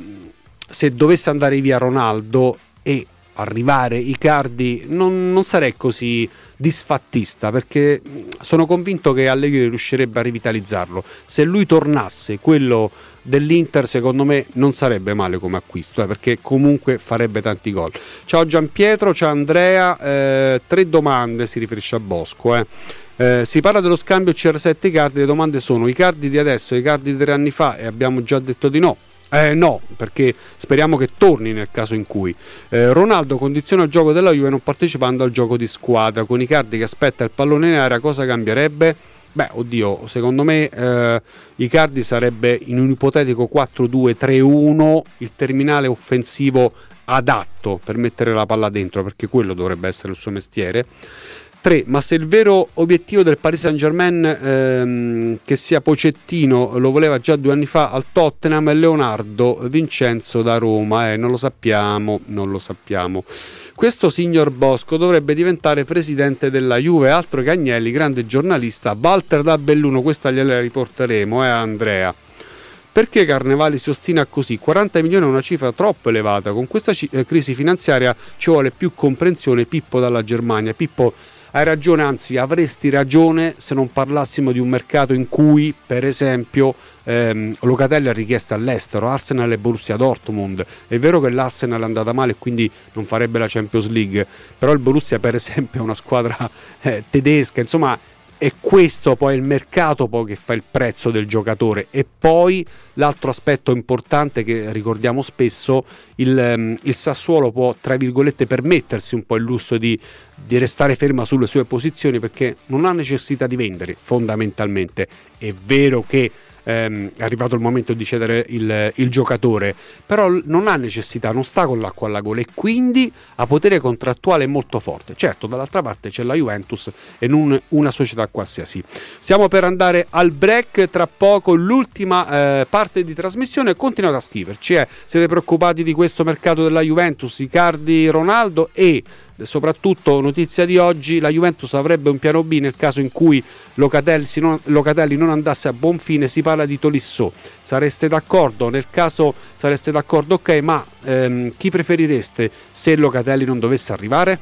se dovesse andare via Ronaldo e arrivare Icardi, non, non sarei così disfattista, perché sono convinto che Allegri riuscirebbe a rivitalizzarlo. Se lui tornasse, quello dell'Inter secondo me non sarebbe male come acquisto, eh, perché comunque farebbe tanti gol. Ciao Gianpietro, ciao Andrea, eh, tre domande, si riferisce a Bosco, eh. Eh, si parla dello scambio C R sette Icardi, le domande sono: Icardi di adesso, Icardi di tre anni fa, e abbiamo già detto di no. Eh no, perché speriamo che torni nel caso in cui. eh, Ronaldo condiziona il gioco della Juve non partecipando al gioco di squadra. Con Icardi che aspetta il pallone in area, cosa cambierebbe? Beh, oddio, secondo me eh, Icardi sarebbe in un ipotetico quattro due tre uno il terminale offensivo adatto per mettere la palla dentro, perché quello dovrebbe essere il suo mestiere. tre. Ma se il vero obiettivo del Paris Saint-Germain, ehm, che sia Pochettino, lo voleva già due anni fa al Tottenham, è Leonardo Vincenzo da Roma, eh, non lo sappiamo, non lo sappiamo. Questo signor Bosco dovrebbe diventare presidente della Juve, altro che Agnelli, grande giornalista. Walter da Belluno, questa gliela riporteremo, eh Andrea. Perché Carnevali si ostina così? quaranta milioni è una cifra troppo elevata, con questa c- eh, crisi finanziaria ci vuole più comprensione. Pippo dalla Germania. Pippo, hai ragione, anzi avresti ragione se non parlassimo di un mercato in cui, per esempio, ehm, Locatelli ha richiesta all'estero, Arsenal e Borussia Dortmund. È vero che l'Arsenal è andata male e quindi non farebbe la Champions League, però il Borussia per esempio è una squadra eh, tedesca, insomma è questo poi il mercato poi che fa il prezzo del giocatore. E poi l'altro aspetto importante che ricordiamo spesso, il, il Sassuolo può tra virgolette permettersi un po' il lusso di, di restare ferma sulle sue posizioni, perché non ha necessità di vendere fondamentalmente. È vero che ehm, è arrivato il momento di cedere il, il giocatore, però non ha necessità, non sta con l'acqua alla gola, e quindi ha potere contrattuale molto forte. Certo, dall'altra parte c'è la Juventus e non una società qualsiasi. Stiamo per andare al break, tra poco l'ultima eh, parte di trasmissione. Continuate a scriverci, eh. Siete preoccupati di questo mercato della Juventus, Icardi, Ronaldo? E soprattutto, notizia di oggi, la Juventus avrebbe un piano B nel caso in cui Locatelli non, Locatelli non andasse a buon fine. Si parla di Tolisso. Sareste d'accordo? Nel caso sareste d'accordo, ok, ma ehm, chi preferireste se Locatelli non dovesse arrivare?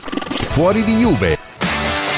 Fuori di Juve.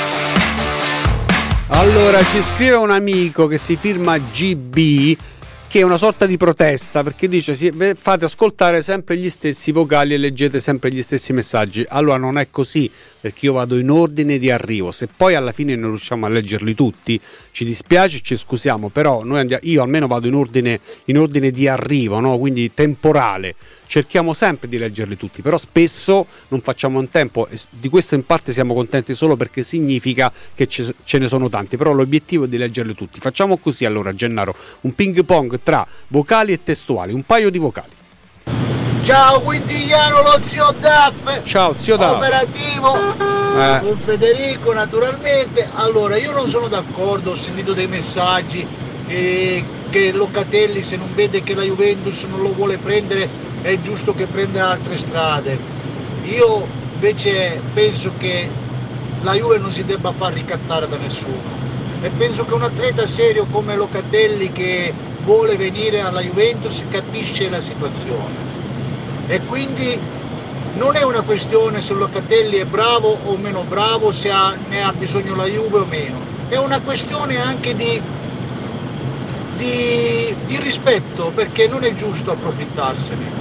Allora, ci scrive un amico che si firma G B che è una sorta di protesta, perché dice sì, fate ascoltare sempre gli stessi vocali e leggete sempre gli stessi messaggi. Allora non è così, perché io vado in ordine di arrivo. Se poi alla fine non riusciamo a leggerli tutti, ci dispiace, ci scusiamo, però noi andiamo, io almeno vado in ordine, in ordine di arrivo, no? Quindi temporale. Cerchiamo sempre di leggerli tutti, però spesso non facciamo in tempo, e di questo in parte siamo contenti solo perché significa che ce, ce ne sono tanti, però l'obiettivo è di leggerli tutti. Facciamo così allora, Gennaro, un ping pong tra vocali e testuali, un paio di vocali. Ciao Quintigliano, lo zio Daff. Ciao zio Daff. Operativo eh. con Federico naturalmente. Allora, io non sono d'accordo, ho sentito dei messaggi eh, che Locatelli, se non vede che la Juventus non lo vuole prendere, è giusto che prenda altre strade. Io invece penso che la Juve non si debba far ricattare da nessuno, e penso che un atleta serio come Locatelli, che vuole venire alla Juventus, capisce la situazione, e quindi non è una questione se Locatelli è bravo o meno bravo, se ha, ne ha bisogno la Juve o meno, è una questione anche di, di, di rispetto, perché non è giusto approfittarsene.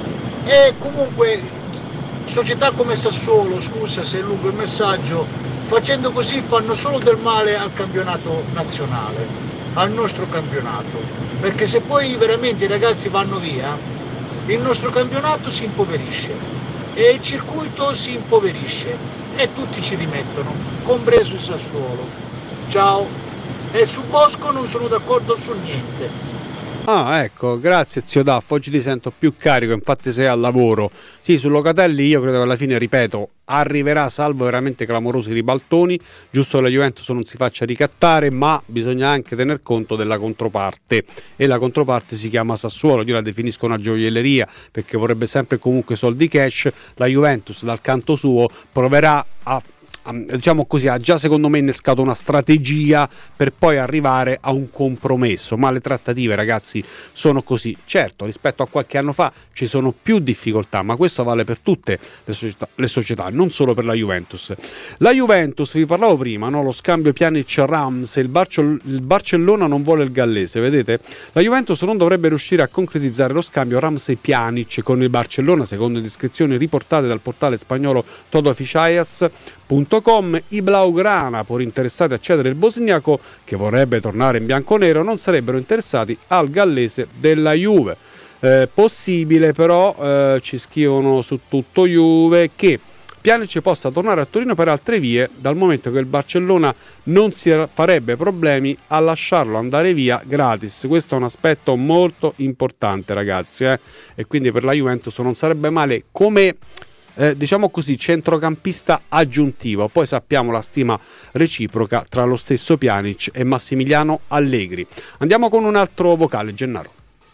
E comunque società come Sassuolo, scusa se è lungo il messaggio, facendo così fanno solo del male al campionato nazionale, al nostro campionato, perché se poi veramente i ragazzi vanno via, il nostro campionato si impoverisce e il circuito si impoverisce e tutti ci rimettono, compreso il Sassuolo. Ciao. E su Bosco non sono d'accordo su niente. Ah, ecco, grazie zio Daff, oggi ti sento più carico, infatti sei al lavoro. Sì, su Locatelli io credo che alla fine, ripeto, arriverà, salvo veramente clamorosi ribaltoni, giusto che la Juventus non si faccia ricattare, ma bisogna anche tener conto della controparte, e la controparte si chiama Sassuolo. Io la definisco una gioielleria, perché vorrebbe sempre comunque soldi cash. La Juventus dal canto suo proverà a diciamo così, ha già secondo me innescato una strategia per poi arrivare a un compromesso, ma le trattative, ragazzi, sono così. Certo, rispetto a qualche anno fa ci sono più difficoltà, ma questo vale per tutte le società, le società, non solo per la Juventus. La Juventus, vi parlavo prima, no? Lo scambio Pjanic-Rams, il, Barcel- il Barcellona non vuole il gallese, vedete? La Juventus non dovrebbe riuscire a concretizzare lo scambio Ramsey-Pjanic con il Barcellona, secondo descrizioni riportate dal portale spagnolo todo fichas punto com. I blaugrana, pur interessati a cedere il bosniaco, che vorrebbe tornare in bianconero, non sarebbero interessati al gallese della Juve. Eh, possibile però, eh, ci scrivono su Tutto Juve, che Pjanic possa tornare a Torino per altre vie, dal momento che il Barcellona non si farebbe problemi a lasciarlo andare via gratis. Questo è un aspetto molto importante, ragazzi, eh? E quindi per la Juventus non sarebbe male come Eh, diciamo così, centrocampista aggiuntivo. Poi sappiamo la stima reciproca tra lo stesso Pjanic e Massimiliano Allegri. Andiamo con un altro vocale, Gennaro.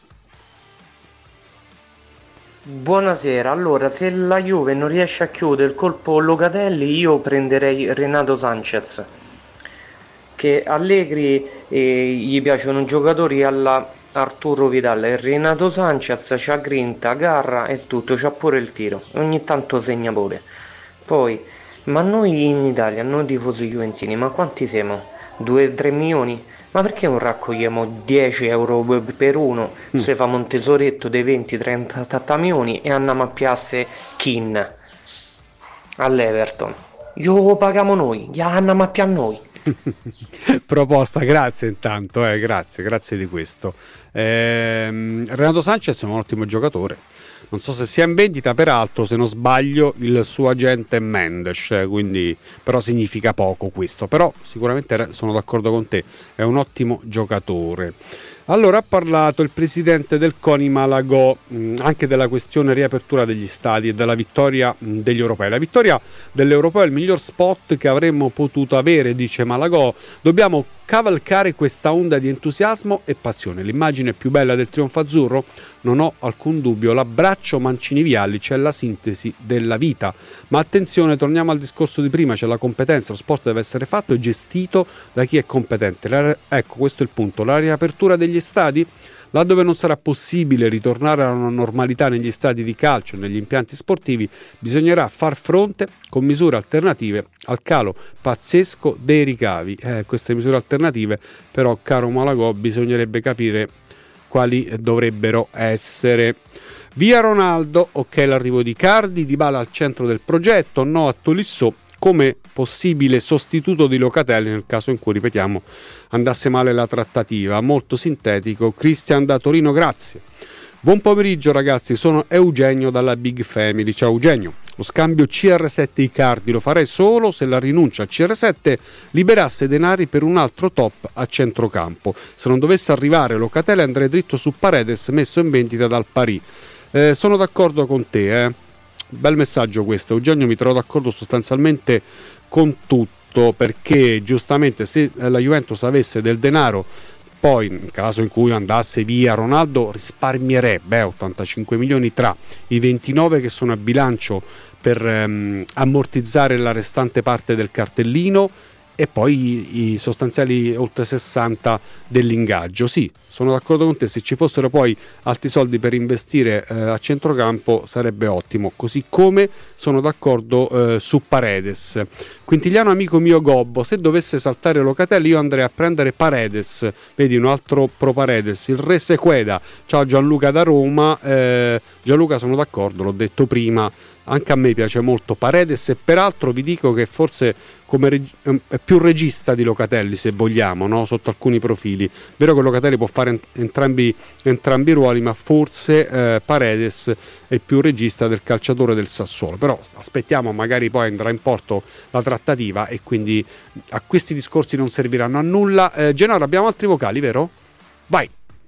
Buonasera, allora se la Juve non riesce a chiudere il colpo Locatelli, io prenderei Renato Sanchez, che Allegri eh, gli piacciono giocatori alla Arturo Vidal, e Renato Sanchez c'ha grinta, garra e tutto, c'ha pure il tiro, ogni tanto segna pure. Poi, ma noi in Italia, noi tifosi juventini, ma quanti siamo? due tre milioni? Ma perché non raccogliamo dieci euro per uno, mm. se fa un tesoretto dei venti trenta milioni e andiamo a piasse Kin all'Everton? Io paghiamo noi, gli andiamo a piasse noi. Proposta, grazie intanto, eh, grazie, grazie di questo. Eh, Renato Sanchez è un ottimo giocatore, non so se sia in vendita, peraltro se non sbaglio il suo agente è Mendes, eh, quindi però significa poco questo, però sicuramente sono d'accordo con te, è un ottimo giocatore. Allora, ha parlato il presidente del CONI Malagò mh, anche della questione riapertura degli stadi e della vittoria mh, degli europei. La vittoria dell'europeo è il miglior spot che avremmo potuto avere, dice Malagò. Dobbiamo cavalcare questa onda di entusiasmo e passione. L'immagine più bella del trionfo azzurro? Non ho alcun dubbio, l'abbraccio Mancini-Vialli, c'è la sintesi della vita. Ma attenzione, torniamo al discorso di prima, c'è la competenza, lo sport deve essere fatto e gestito da chi è competente. La, ecco, questo è il punto, la riapertura degli stadi? Laddove non sarà possibile ritornare a una normalità negli stadi di calcio e negli impianti sportivi, bisognerà far fronte con misure alternative al calo pazzesco dei ricavi. Eh, queste misure alternative, però, caro Malagò, bisognerebbe capire quali dovrebbero essere. Via Ronaldo, ok l'arrivo di Icardi, Dybala al centro del progetto, no a Tolisso come possibile sostituto di Locatelli nel caso in cui, ripetiamo, andasse male la trattativa. Molto sintetico. Cristian da Torino, grazie. Buon pomeriggio ragazzi, sono Eugenio dalla Big Family. Ciao Eugenio. Lo scambio C R sette Icardi lo farei solo se la rinuncia a C R sette liberasse denari per un altro top a centrocampo. Se non dovesse arrivare Locatelli andrei dritto su Paredes, messo in vendita dal Paris. Eh, sono d'accordo con te, eh. Bel messaggio questo, Eugenio, mi trovo d'accordo sostanzialmente con tutto, perché giustamente se la Juventus avesse del denaro, poi in caso in cui andasse via Ronaldo risparmierebbe eh, ottantacinque milioni tra i ventinove che sono a bilancio per ehm, ammortizzare la restante parte del cartellino e poi i, i sostanziali oltre sessanta dell'ingaggio. Sì, sono d'accordo con te, se ci fossero poi altri soldi per investire eh, a centrocampo sarebbe ottimo, così come sono d'accordo eh, su Paredes. Quintiliano, amico mio Gobbo, se dovesse saltare Locatelli io andrei a prendere Paredes, vedi un altro pro Paredes, il Re Sequeda. Ciao Gianluca da Roma. eh, Gianluca, sono d'accordo, l'ho detto prima, anche a me piace molto Paredes e peraltro vi dico che forse come reg- è più regista di Locatelli, se vogliamo, no? Sotto alcuni profili. Vero che Locatelli può fare ent- entrambi, entrambi i ruoli, ma forse eh, Paredes è più regista del calciatore del Sassuolo. Però aspettiamo, magari poi andrà in porto la trattativa e quindi a questi discorsi non serviranno a nulla. eh, Gennaro, abbiamo altri vocali, vero? Vai.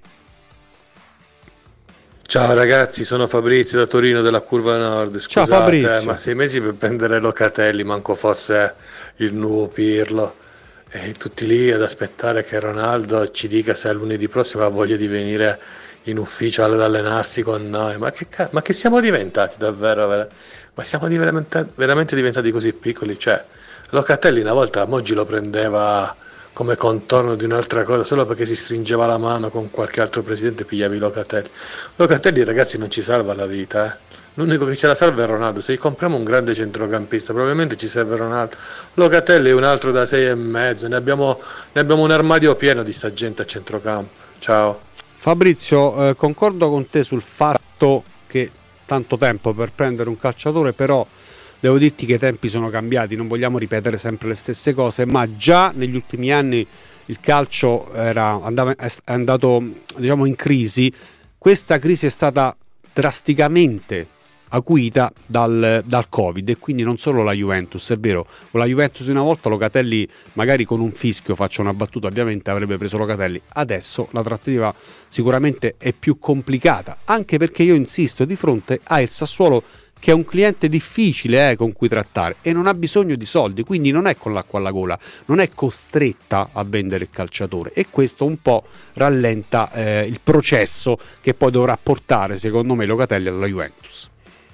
Ciao ragazzi, sono Fabrizio da Torino della Curva Nord. Scusate, Ciao Fabrizio. ma sei mesi per prendere Locatelli, manco fosse il nuovo Pirlo. E tutti lì ad aspettare che Ronaldo ci dica se lunedì prossimo ha voglia di venire in ufficio ad allenarsi con noi. Ma che, ma che siamo diventati davvero? Vera? Ma siamo veramente, veramente diventati così piccoli? Cioè, Locatelli una volta Moggi lo prendeva come contorno di un'altra cosa, solo perché si stringeva la mano con qualche altro presidente pigliavi Locatelli. Locatelli, ragazzi, non ci salva la vita, eh. L'unico che ce la salva è Ronaldo. Se compriamo un grande centrocampista probabilmente ci serve Ronaldo. Locatelli è un altro da sei e mezzo, ne abbiamo, ne abbiamo un armadio pieno di sta gente a centrocampo. Ciao Fabrizio, eh, concordo con te sul fatto che tanto tempo per prendere un calciatore, però devo dirti che i tempi sono cambiati, non vogliamo ripetere sempre le stesse cose, ma già negli ultimi anni il calcio era, andava, è andato, diciamo, in crisi. Questa crisi è stata drasticamente acuita dal, dal Covid, e quindi non solo la Juventus, è vero, con la Juventus di una volta Locatelli magari con un fischio, faccio una battuta, ovviamente avrebbe preso Locatelli. Adesso la trattativa sicuramente è più complicata, anche perché io insisto, di fronte a il Sassuolo che è un cliente difficile eh, con cui trattare e non ha bisogno di soldi, quindi non è con l'acqua alla gola, non è costretta a vendere il calciatore, e questo un po' rallenta eh, il processo che poi dovrà portare, secondo me, Locatelli alla Juventus.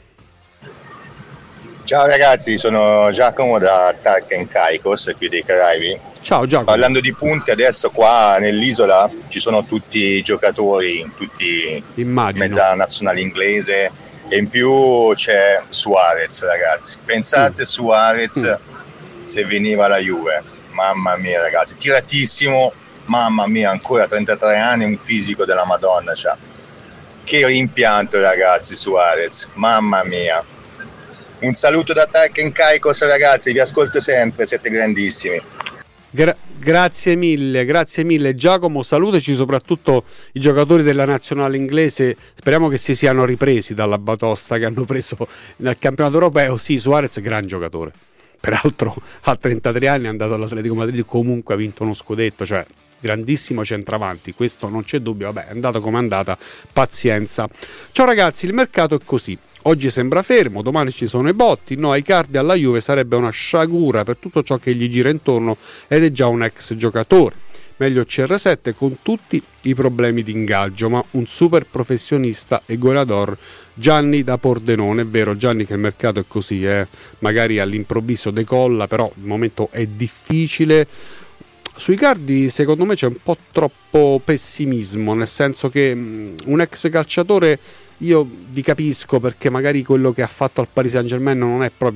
Ciao ragazzi, sono Giacomo da Tarken Caicos, qui dei Caraibi. Ciao Giacomo. Parlando di punti, adesso qua nell'isola ci sono tutti i giocatori, tutti Immagino. mezza nazionale inglese, e in più c'è Suarez, ragazzi. Pensate mm. Suarez mm. se veniva alla Juve, mamma mia ragazzi, tiratissimo, mamma mia, ancora trentatré anni, un fisico della Madonna, cioè. Che rimpianto ragazzi Suarez, mamma mia. Un saluto da Tarken Caicos ragazzi, vi ascolto sempre, siete grandissimi. Gra- grazie mille, grazie mille Giacomo, salutaci soprattutto i giocatori della nazionale inglese, speriamo che si siano ripresi dalla batosta che hanno preso nel campionato europeo. Sì, Suarez gran giocatore, peraltro a trentatré anni è andato all'Atletico Madrid, comunque ha vinto uno scudetto, cioè grandissimo centravanti, questo non c'è dubbio. Vabbè, è andata come è andata, pazienza. Ciao ragazzi, il mercato è così. Oggi sembra fermo, domani ci sono i botti. No, Icardi alla Juve sarebbe una sciagura per tutto ciò che gli gira intorno ed è già un ex giocatore. Meglio C R sette con tutti i problemi di ingaggio, ma un super professionista e goleador. Gianni da Pordenone. È vero Gianni che il mercato è così, eh? Magari all'improvviso decolla, però il momento è difficile. Sui Icardi secondo me c'è un po' troppo pessimismo, nel senso che mh, un ex calciatore, io vi capisco, perché magari quello che ha fatto al Paris Saint-Germain non è proprio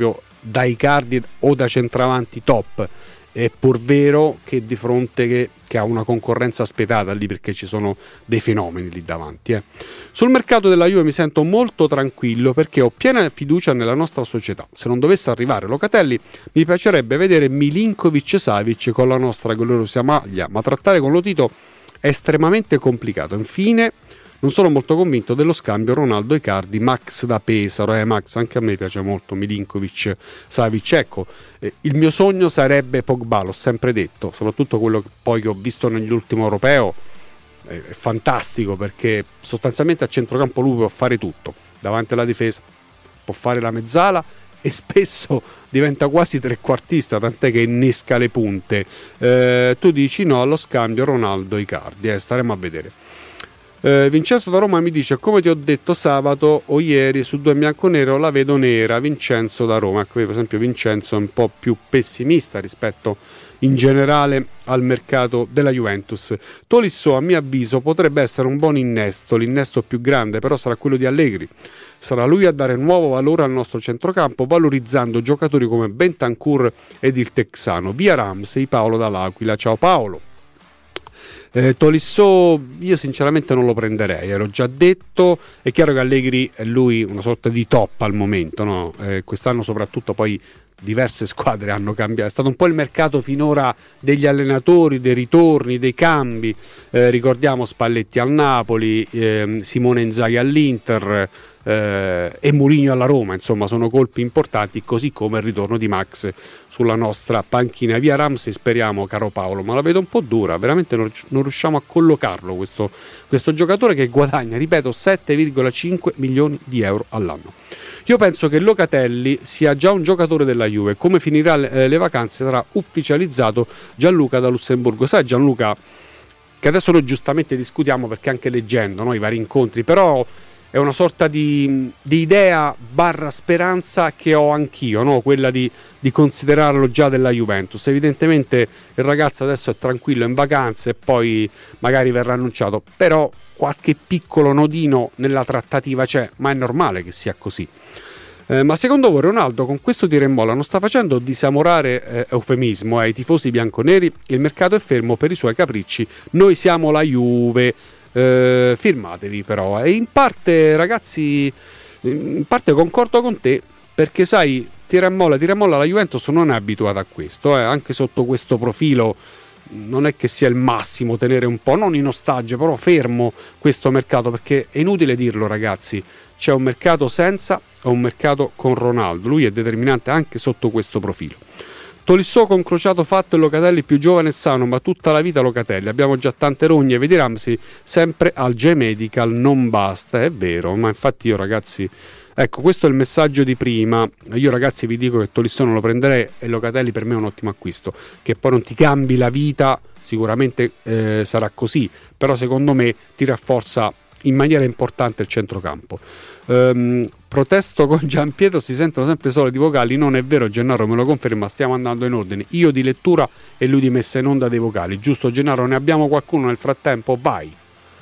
da Icardi o da centravanti top. È pur vero che di fronte che, che ha una concorrenza spietata lì, perché ci sono dei fenomeni lì davanti. Eh. Sul mercato della Juve mi sento molto tranquillo perché ho piena fiducia nella nostra società. Se non dovesse arrivare Locatelli, mi piacerebbe vedere Milinkovic-Savic con la nostra gloriosa maglia, ma trattare con Lotito è estremamente complicato. Infine, non sono molto convinto dello scambio Ronaldo-Icardi, Max da Pesaro. Eh, Max, anche a me piace molto Milinkovic-Savic. Ecco, eh, il mio sogno sarebbe Pogba, l'ho sempre detto, soprattutto quello che poi che ho visto negli ultimi europeo. È, è fantastico, perché sostanzialmente a centrocampo lui può fare tutto. Davanti alla difesa può fare la mezzala e spesso diventa quasi trequartista, tant'è che innesca le punte. Eh, tu dici no allo scambio Ronaldo-Icardi, eh, staremo a vedere. Eh, Vincenzo da Roma mi dice: come ti ho detto sabato o ieri su due bianconero la vedo nera. Vincenzo da Roma, ecco, per esempio Vincenzo è un po' più pessimista rispetto in generale al mercato della Juventus. Tolisso, a mio avviso, potrebbe essere un buon innesto, l'innesto più grande però sarà quello di Allegri. Sarà lui a dare nuovo valore al nostro centrocampo, valorizzando giocatori come Bentancur ed il texano. Via Ramsey, Paolo dall'Aquila. Ciao Paolo. Eh, Tolisso io sinceramente non lo prenderei, ero già detto. È chiaro che Allegri è lui una sorta di top al momento, no? Eh, quest'anno soprattutto poi diverse squadre hanno cambiato, è stato un po' il mercato finora degli allenatori, dei ritorni, dei cambi. Eh, ricordiamo Spalletti al Napoli, eh, Simone Inzaghi all'Inter, eh, e Mourinho alla Roma, insomma sono colpi importanti, così come il ritorno di Max sulla nostra panchina. Via Ramsey speriamo, caro Paolo, ma la vedo un po' dura, veramente non, non riusciamo a collocarlo questo, questo giocatore che guadagna, ripeto, sette virgola cinque milioni di euro all'anno. Io penso che Locatelli sia già un giocatore della Juve. Come finirà le, le vacanze sarà ufficializzato Gianluca da Lussemburgo. Sai Gianluca, che adesso noi giustamente discutiamo perché anche leggendo, no, i vari incontri, però è una sorta di, di idea barra speranza che ho anch'io, no? Quella di, di considerarlo già della Juventus. Evidentemente il ragazzo adesso è tranquillo in vacanze e poi magari verrà annunciato, però qualche piccolo nodino nella trattativa c'è, ma è normale che sia così. Eh, ma secondo voi Ronaldo con questo tiro in molla non sta facendo disamorare, eh, eufemismo, ai eh, tifosi bianconeri? Il mercato è fermo per i suoi capricci, noi siamo la Juve. Eh, firmatevi però, e in parte ragazzi in parte concordo con te, perché sai, tira e molla tira e molla la Juventus non è abituata a questo, eh. Anche sotto questo profilo non è che sia il massimo tenere un po', non in ostaggio, però fermo questo mercato, perché è inutile dirlo ragazzi, c'è un mercato senza e un mercato con Ronaldo, lui è determinante anche sotto questo profilo. Tolisso con crociato fatto e Locatelli più giovane e sano, ma tutta la vita Locatelli, abbiamo già tante rogne, vedi Ramsey sempre al J-Medical, non basta, è vero, ma infatti io ragazzi, ecco questo è il messaggio di prima, io ragazzi vi dico che Tolisso non lo prenderei e Locatelli per me è un ottimo acquisto, che poi non ti cambi la vita, sicuramente eh, sarà così, però secondo me ti rafforza in maniera importante il centrocampo. Um, protesto con Gianpietro, si sentono sempre soliti vocali, non è vero, Gennaro me lo conferma, stiamo andando in ordine, io di lettura e lui di messa in onda dei vocali, giusto Gennaro? Ne abbiamo qualcuno nel frattempo? Vai.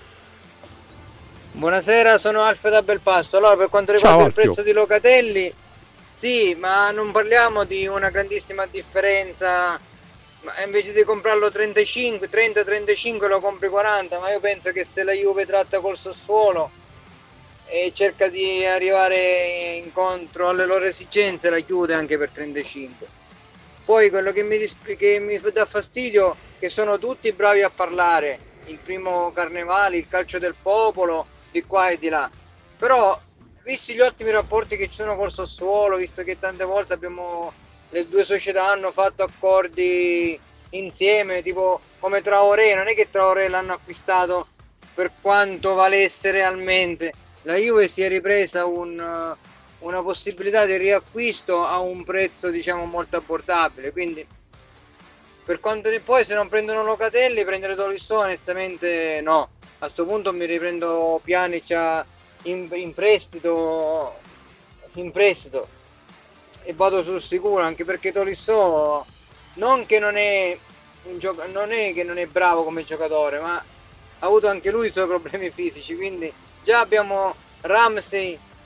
Buonasera, sono Alfio da Belpasto. Allora, per quanto riguarda Ciao, il prezzo di Locatelli, sì, ma non parliamo di una grandissima differenza, ma invece di comprarlo trentacinque, trenta trentacinque lo compri quaranta, ma io penso che se la Juve tratta col Sassuolo e cerca di arrivare incontro alle loro esigenze, la chiude anche per trentacinque. Poi quello che mi, che mi dà fastidio è che sono tutti bravi a parlare, il primo Carnevale, il calcio del popolo, di qua e di là, però visti gli ottimi rapporti che ci sono col Sassuolo, visto che tante volte abbiamo, le due società hanno fatto accordi insieme, tipo come Traoré, non è che Traoré l'hanno acquistato per quanto valesse realmente, la Juve si è ripresa un, una possibilità di riacquisto a un prezzo diciamo molto abbordabile, quindi per quanto ne poi se non prendono Locatelli prendere Tolisso onestamente no, a sto punto mi riprendo Pjanic in, in prestito in prestito e vado sul sicuro, anche perché Tolisso non che non è un gioco, non è che non è bravo come giocatore, ma ha avuto anche lui i suoi problemi fisici, quindi già abbiamo Ramsey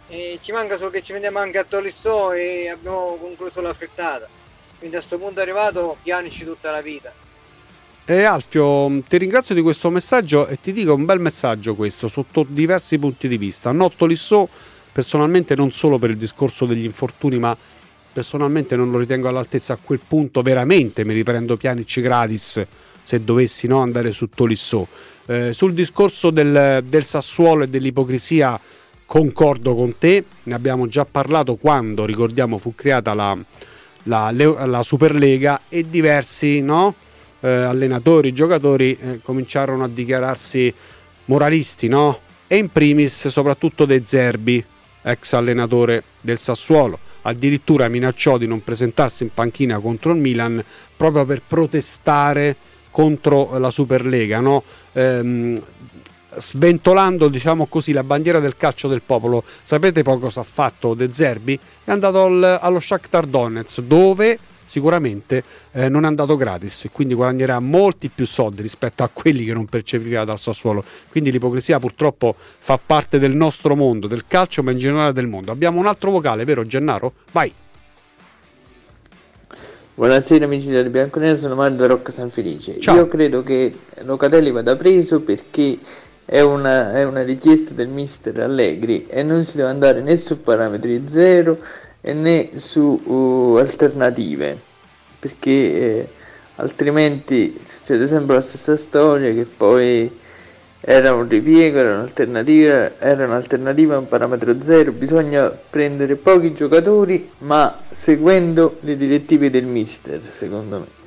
e ci manca solo che ci mettiamo anche a Tolisso e abbiamo concluso la frittata. Quindi a sto punto è arrivato, pianici tutta la vita. E Alfio, ti ringrazio di questo messaggio e ti dico un bel messaggio questo sotto diversi punti di vista. No, Tolisso personalmente non solo per il discorso degli infortuni, ma personalmente non lo ritengo all'altezza. A quel punto veramente mi riprendo Pjanic gratis se dovessi, no, andare su Tolisso. Eh, sul discorso del, del Sassuolo e dell'ipocrisia concordo con te, ne abbiamo già parlato quando, ricordiamo, fu creata la, la, la Superlega e diversi, no? Eh, allenatori, giocatori eh, cominciarono a dichiararsi moralisti, no? E in primis soprattutto De Zerbi, ex allenatore del Sassuolo, addirittura minacciò di non presentarsi in panchina contro il Milan proprio per protestare contro la Superlega, no? Ehm, sventolando, diciamo così, la bandiera del calcio del popolo. Sapete poi cosa ha fatto De Zerbi? È andato al, allo Shakhtar Donetsk, dove sicuramente eh, non è andato gratis, quindi guadagnerà molti più soldi rispetto a quelli che non percepiva dal Sassuolo. Quindi l'ipocrisia purtroppo fa parte del nostro mondo, del calcio, ma in generale del mondo. Abbiamo un altro vocale, vero Gennaro? Vai. Buonasera amici del Bianconero, sono Mario da Rocca San Felice. Ciao. Io credo che Locatelli vada preso perché è una, è una richiesta del mister Allegri e non si deve andare né su parametri zero né su uh, alternative, perché eh, altrimenti succede sempre la stessa storia, che poi era un ripiego, era un'alternativa, era un'alternativa a un parametro zero. Bisogna prendere pochi giocatori ma seguendo le direttive del mister, secondo me.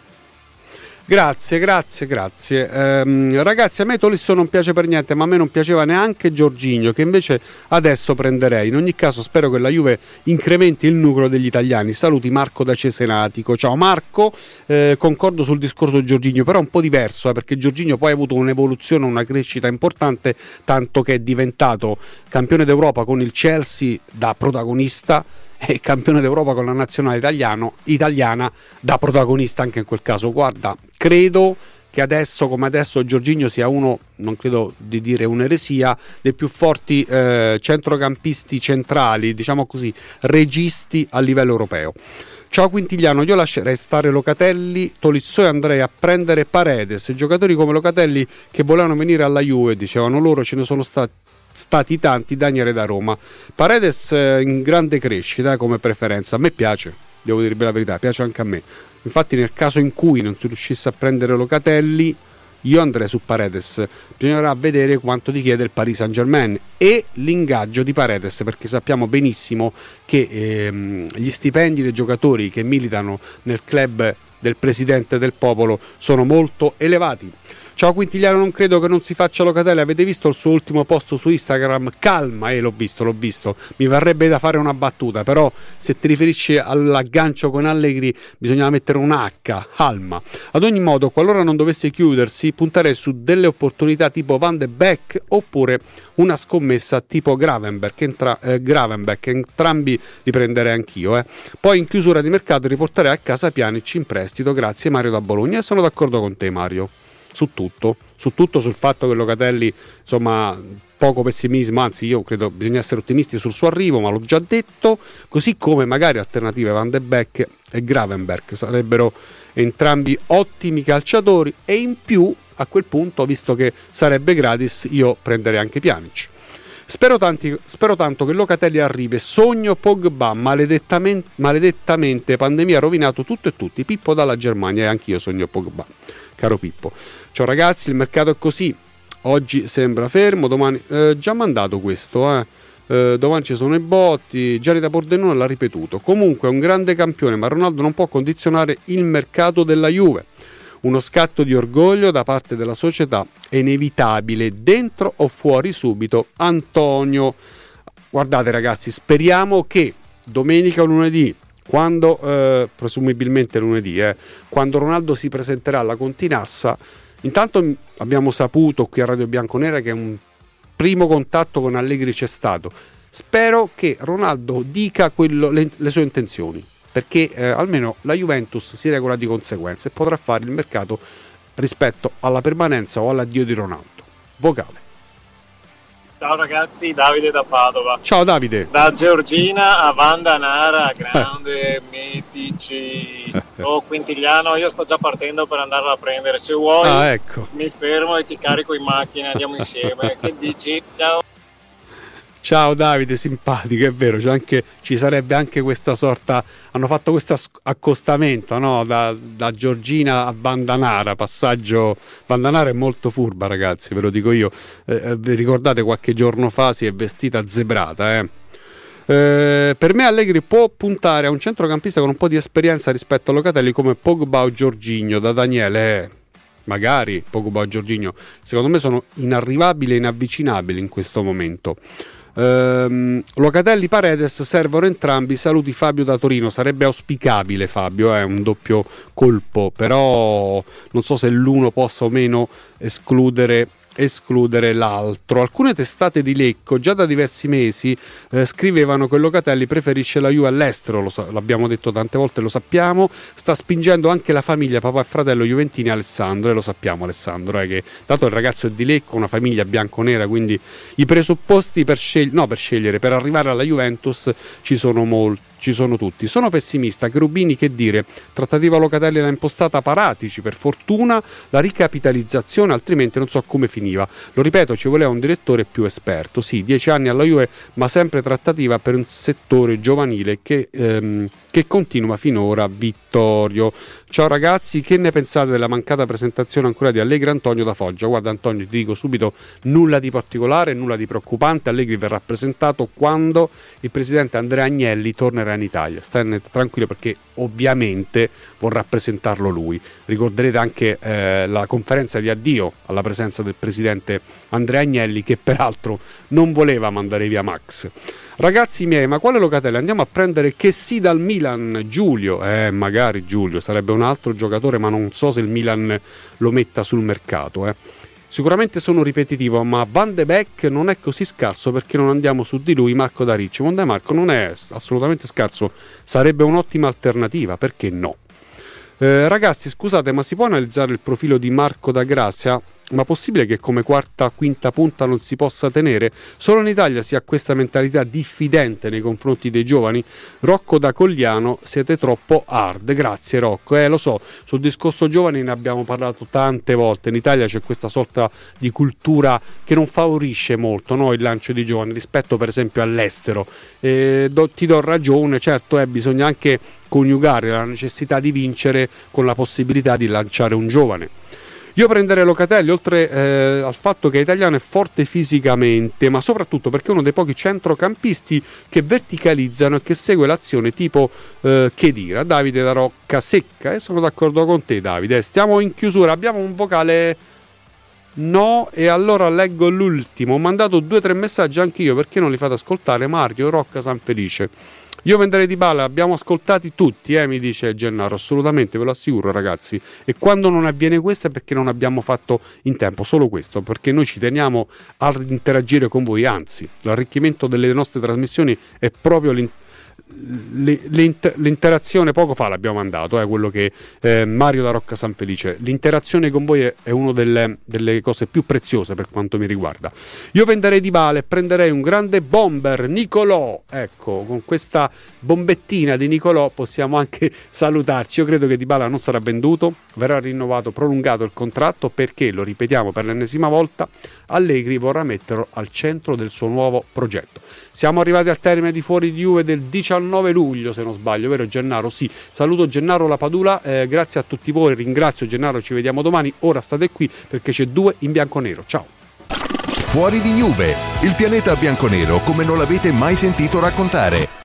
Grazie, grazie, grazie. Ehm, ragazzi, a me Tolisso non piace per niente, ma a me non piaceva neanche Jorginho, che invece adesso prenderei. In ogni caso spero che la Juve incrementi il nucleo degli italiani. Saluti Marco da Cesenatico. Ciao Marco, eh, concordo sul discorso di Jorginho, però è un po' diverso, eh, perché Jorginho poi ha avuto un'evoluzione, una crescita importante, tanto che è diventato campione d'Europa con il Chelsea da protagonista e campione d'Europa con la nazionale italiano, italiana da protagonista anche in quel caso. Guarda, credo che adesso come adesso Jorginho sia uno, non credo di dire un'eresia, dei più forti eh, centrocampisti centrali, diciamo così, registi a livello europeo. Ciao Quintigliano, io lascerei stare Locatelli, Tolisso e andrei a prendere Paredes. Giocatori come Locatelli che volevano venire alla Juve, dicevano loro, ce ne sono stati stati tanti. Daniele da Roma. Paredes in grande crescita come preferenza, a me piace, devo dirvi la verità, piace anche a me. Infatti nel caso in cui non si riuscisse a prendere Locatelli io andrei su Paredes. Bisognerà vedere quanto ti chiede il Paris Saint-Germain e l'ingaggio di Paredes, perché sappiamo benissimo che ehm, gli stipendi dei giocatori che militano nel club del presidente del popolo sono molto elevati. Ciao Quintigliano, non credo che non si faccia Locatelli. Avete visto il suo ultimo post su Instagram? Calma, eh, l'ho visto, l'ho visto. Mi verrebbe da fare una battuta, però se ti riferisci all'aggancio con Allegri bisogna mettere un H, calma. Ad ogni modo, qualora non dovesse chiudersi, punterei su delle opportunità tipo Van de Beek oppure una scommessa tipo Gravenberch, entra, eh, Gravenberch entrambi li prenderei anch'io. Eh. Poi in chiusura di mercato riporterei a casa Pjanic in prestito. Grazie Mario da Bologna, e sono d'accordo con te Mario. Su tutto, su tutto, sul fatto che Locatelli, insomma, poco pessimismo, anzi io credo bisogna essere ottimisti sul suo arrivo, ma l'ho già detto, così come magari alternative Van de Beek e Gravenberch sarebbero entrambi ottimi calciatori, e in più a quel punto, visto che sarebbe gratis, io prenderei anche Pjanic. Spero, tanti, spero tanto che Locatelli arrivi. Sogno Pogba, maledettamente, maledettamente pandemia ha rovinato tutto e tutti. Pippo dalla Germania, e anch'io sogno Pogba, caro Pippo. Ciao ragazzi, il mercato è così, oggi sembra fermo, domani eh, già mandato questo, eh. Eh, domani ci sono i botti, Gianni da Pordenone l'ha ripetuto. Comunque è un grande campione, ma Ronaldo non può condizionare il mercato della Juve. Uno scatto di orgoglio da parte della società è inevitabile, dentro o fuori subito. Antonio, guardate ragazzi, speriamo che domenica o lunedì, quando eh, presumibilmente lunedì, eh, quando Ronaldo si presenterà alla Continassa, intanto abbiamo saputo qui a Radio Bianconera che un primo contatto con Allegri c'è stato. Spero che Ronaldo dica quello, le, le sue intenzioni, perché eh, almeno la Juventus si regola di conseguenza e potrà fare il mercato rispetto alla permanenza o all'addio di Ronaldo. Vocale. Ciao ragazzi, Davide da Padova. Ciao Davide. Da Giorgina a Vandanara, grande, mitici. Oh Quintigliano, io sto già partendo per andarla a prendere. Se vuoi ah, ecco. mi fermo e ti carico in macchina, andiamo insieme. Che dici? Ciao. Ciao Davide, simpatico, è vero, c'è anche, ci sarebbe anche questa sorta, hanno fatto questo accostamento, no? da, da Giorgina a Vandanara, passaggio, Vandanara è molto furba ragazzi, ve lo dico io, eh, vi ricordate qualche giorno fa si è vestita zebrata, eh? Eh, per me Allegri può puntare a un centrocampista con un po' di esperienza rispetto a Locatelli come Pogba o Jorginho, da Daniele, eh. Magari Pogba o Jorginho, secondo me sono inarrivabili e inavvicinabili in questo momento. Um, Locatelli, Paredes servono entrambi. Saluti Fabio da Torino. Sarebbe auspicabile Fabio, è eh, un doppio colpo, però non so se l'uno possa o meno escludere escludere l'altro. Alcune testate di Lecco già da diversi mesi eh, scrivevano che Locatelli preferisce la Juve all'estero, lo sa- l'abbiamo detto tante volte, lo sappiamo, sta spingendo anche la famiglia, papà e fratello juventini, Alessandro, e lo sappiamo Alessandro, eh, che dato il ragazzo è di Lecco, una famiglia bianconera, quindi i presupposti per, scegli- no, per scegliere, per arrivare alla Juventus ci sono molti. Ci sono tutti. Sono pessimista. Cherubini, che dire? Trattativa Locatelli l'ha impostata Paratici, per fortuna la ricapitalizzazione, altrimenti non so come finiva. Lo ripeto, ci voleva un direttore più esperto. Sì, dieci anni alla Juve, ma sempre trattativa per un settore giovanile che, ehm, che continua finora vittorio. Ciao ragazzi, che ne pensate della mancata presentazione ancora di Allegri? Antonio da Foggia. Guarda Antonio, ti dico subito, nulla di particolare, nulla di preoccupante. Allegri verrà presentato quando il presidente Andrea Agnelli tornerà in Italia. State tranquillo, perché ovviamente vorrà presentarlo lui. Ricorderete anche eh, la conferenza di addio alla presenza del presidente Andrea Agnelli, che peraltro non voleva mandare via Max. Ragazzi miei, ma quale Locatelli? Andiamo a prendere che sì dal Milan, Giulio. Eh, magari Giulio, sarebbe un altro giocatore, ma non so se il Milan lo metta sul mercato, eh. Sicuramente sono ripetitivo, ma Van de Beek non è così scarso, perché non andiamo su di lui. Marco da Ricci. Van de Marco non è assolutamente scarso, sarebbe un'ottima alternativa, perché no? Eh, ragazzi, scusate, ma si può analizzare il profilo di Marco da Grazia? Ma possibile che come quarta, quinta punta non si possa tenere? Solo in Italia si ha questa mentalità diffidente nei confronti dei giovani? Rocco da Cogliano, siete troppo hard. Grazie Rocco, eh lo so, sul discorso giovani ne abbiamo parlato tante volte. In Italia c'è questa sorta di cultura che non favorisce molto, no, il lancio di giovani rispetto per esempio all'estero. Eh, do, ti do ragione, certo, eh, bisogna anche coniugare la necessità di vincere con la possibilità di lanciare un giovane. Io prenderei Locatelli, oltre eh, al fatto che è italiano, è forte fisicamente, ma soprattutto perché è uno dei pochi centrocampisti che verticalizzano e che segue l'azione tipo eh, Khedira. Davide da Rocca Secca, e eh, sono d'accordo con te Davide. Stiamo in chiusura, abbiamo un vocale no, e allora leggo l'ultimo. Ho mandato due o tre messaggi anch'io, perché non li fate ascoltare? Mario Rocca San Felice. Io venderei Dybala, abbiamo ascoltati tutti, eh, mi dice Gennaro, assolutamente, ve lo assicuro ragazzi, e quando non avviene questo è perché non abbiamo fatto in tempo, solo questo, perché noi ci teniamo a interagire con voi, anzi, l'arricchimento delle nostre trasmissioni è proprio l'interazione. L'interazione, poco fa l'abbiamo mandato, eh, quello che eh, Mario da Rocca San Felice, l'interazione con voi è, è una delle, delle cose più preziose per quanto mi riguarda. Io venderei Dybala e prenderei un grande bomber, Nicolò. Ecco, con questa bombettina di Nicolò possiamo anche salutarci. Io credo che Dybala non sarà venduto, verrà rinnovato, prolungato il contratto, perché, lo ripetiamo per l'ennesima volta, Allegri vorrà metterlo al centro del suo nuovo progetto. Siamo arrivati al termine di Fuori di Juve del diciannove luglio, se non sbaglio, vero Gennaro? Sì, saluto Gennaro Lapadula, eh, grazie a tutti voi, ringrazio Gennaro, ci vediamo domani. Ora state qui perché c'è due in bianconero. Ciao. Fuori di Juve, il pianeta bianconero come non l'avete mai sentito raccontare.